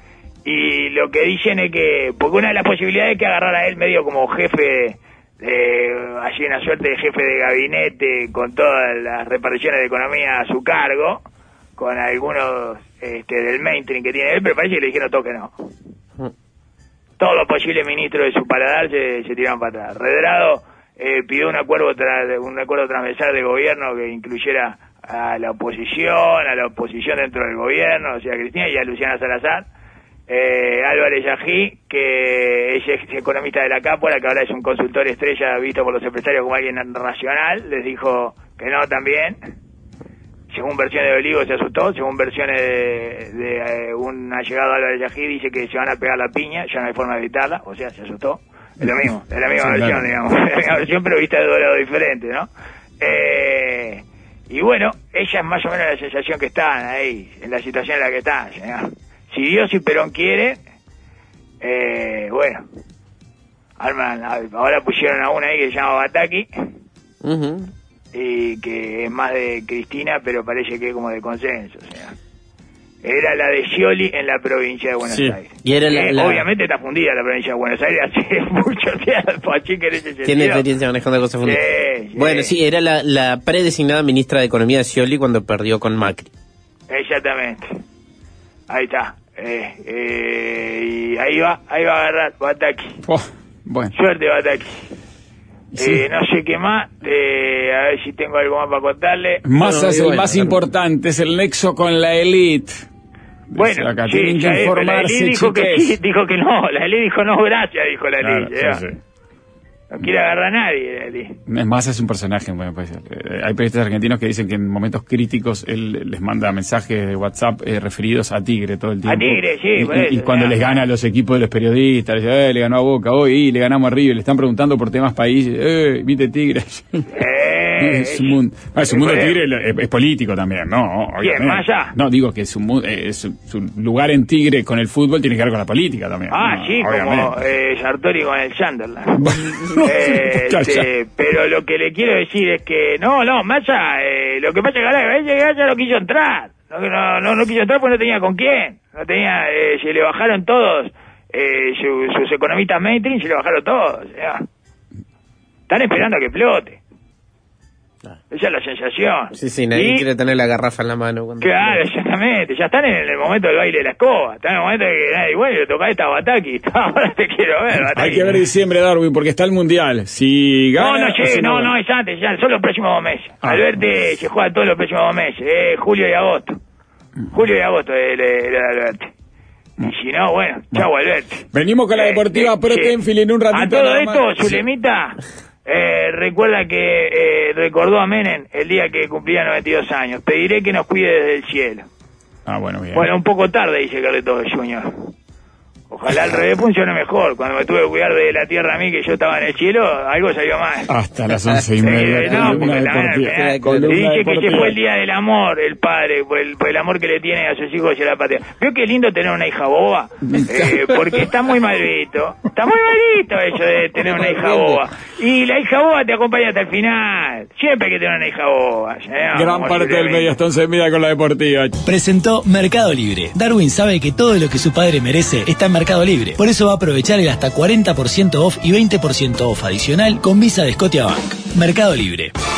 Y lo que dicen es que, porque una de las posibilidades es que agarrara a él medio como jefe, eh, allí una suerte de jefe de gabinete con todas las reparticiones de economía a su cargo, con algunos este, del mainstream que tiene él, pero parece que le dijeron todo que no. Todos los posibles ministros de su paladar se, se tiraron para atrás. Redrado eh, pidió un acuerdo tra- un acuerdo transversal de gobierno que incluyera a la oposición, a la oposición dentro del gobierno, o sea, a Cristina y a Luciana Salazar. Eh, Álvarez Yají, que es ex economista de la Cápora, que ahora es un consultor estrella visto por los empresarios como alguien racional, les dijo que no también. Según versiones de Olivo se asustó, según versiones de, de eh, un allegado Álvarez Yají dice que se van a pegar la piña, ya no hay forma de evitarla, o sea, se asustó. Es lo mismo, es la misma Sí, versión, claro. digamos, es la misma versión pero vista de dos lados diferentes, ¿no? Eh, y bueno, ella es más o menos la sensación que están ahí, en la situación en la que están, señor. Si Dios y Perón quiere, eh, bueno, arman, ahora pusieron a una ahí que se llama Bataki, Ujú. y que es más de Cristina, pero parece que es como de consenso, o sea. Era la de Scioli en la provincia de Buenos Sí. Aires. Y era la- Eh, la- Obviamente está fundida la provincia de Buenos Aires hace mucho tiempo, así que en ese sentido. Tiene experiencia manejando cosas fundadas. Sí, sí. Bueno, sí, era la, la predesignada ministra de Economía de Scioli cuando perdió con Macri. Exactamente. Ahí está. Eh, eh, y ahí va, ahí va a agarrar Bataki. Oh, bueno. Suerte, Bataki. Sí. Eh, no sé qué más, eh, a ver si tengo algo más para contarle. Massa es y el bueno, más claro. importante, es el nexo con la élite. Bueno, acá sí, tienen que ya es, pero la informarse, Eli dijo que chiques. sí, dijo que no, la Eli dijo no, gracias, dijo la Claro, Eli. sí, ya. sí. No quiere agarrar a nadie, la Eli. Massa es un personaje, bueno, pues, eh, hay periodistas argentinos que dicen que en momentos críticos él les manda mensajes de WhatsApp eh, referidos a Tigre todo el tiempo. A Tigre, sí, Y, por y- eso, y cuando ya. les gana a los equipos de los periodistas, les dice, eh, le ganó a Boca hoy, y le ganamos a River, le están preguntando por temas países, eh, viste Tigre. Eh, es un mundo, ah, es un mundo Bueno. Tigre, es, es político también, ¿no? ¿Quién, Obviamente. Massa? No, digo que su, mu- eh, su, su lugar en Tigre con el fútbol tiene que ver con la política también. Ah, ¿no? sí, como Obviamente. eh, Sartori con el Sunderland. Bueno, Eh, ya, ya. este, pero lo que le quiero decir es que no, no, Massa, eh, lo que pasa es que ahora ella ya no quiso entrar. No, no, no, no quiso entrar porque no tenía con quién. No tenía, eh, se le bajaron todos, eh, su- sus economistas mainstream, se le bajaron todos. ya. Están esperando a que explote. Esa es la sensación. Sí, sí, nadie Y- quiere tener la garrafa en la mano. Cuando Claro, exactamente. Ya están en el momento del baile de la escoba. Están en el momento de que nadie, bueno, le toca esta Bataki. Ahora te quiero ver, Bataki. Hay que ver diciembre, Darwin, porque está el Mundial. Si No, gana, no o llegue, si no, gana. no, es antes, ya, son los próximos dos meses. Ah. Alberti se juega todos los próximos dos meses, eh, julio y agosto. Julio y agosto el, el, el Alberti. Y si no, bueno, chau Alberti. Venimos con la Eh, deportiva eh, Pro sí. Tenfield en un ratito. A todo nada esto, más. Zulemita, eh, recuerda que eh, recordó a Menem el día que cumplía noventa y dos años. Pediré que nos cuide desde el cielo. Ah, bueno, bien. Bueno, un poco tarde, dice Carleto Junior. Ojalá al revés funcione mejor. Cuando me tuve que cuidar de la tierra a mí, que yo estaba en el cielo, algo salió mal. Hasta las once y Eh, media. no, columna porque la- deportiva. la- Columna le dice que deportiva. ese fue el día del amor, el padre, por el, por el amor que le tiene a sus hijos y a la patria. Veo que es lindo tener una hija boba, eh, porque está muy mal visto. Está muy mal visto eso de tener una hija boba. Y la hija boba te acompaña hasta el final. Siempre hay que tener una hija boba. ¿eh? Gran Vamos, parte del Zulemita. medio hasta once y media con la deportiva. Presentó Mercado Libre. Darwin sabe que todo lo que su padre merece está en Mercado Libre. Por eso va a aprovechar el hasta cuarenta por ciento off y veinte por ciento off adicional con Visa de Scotiabank. Mercado Libre.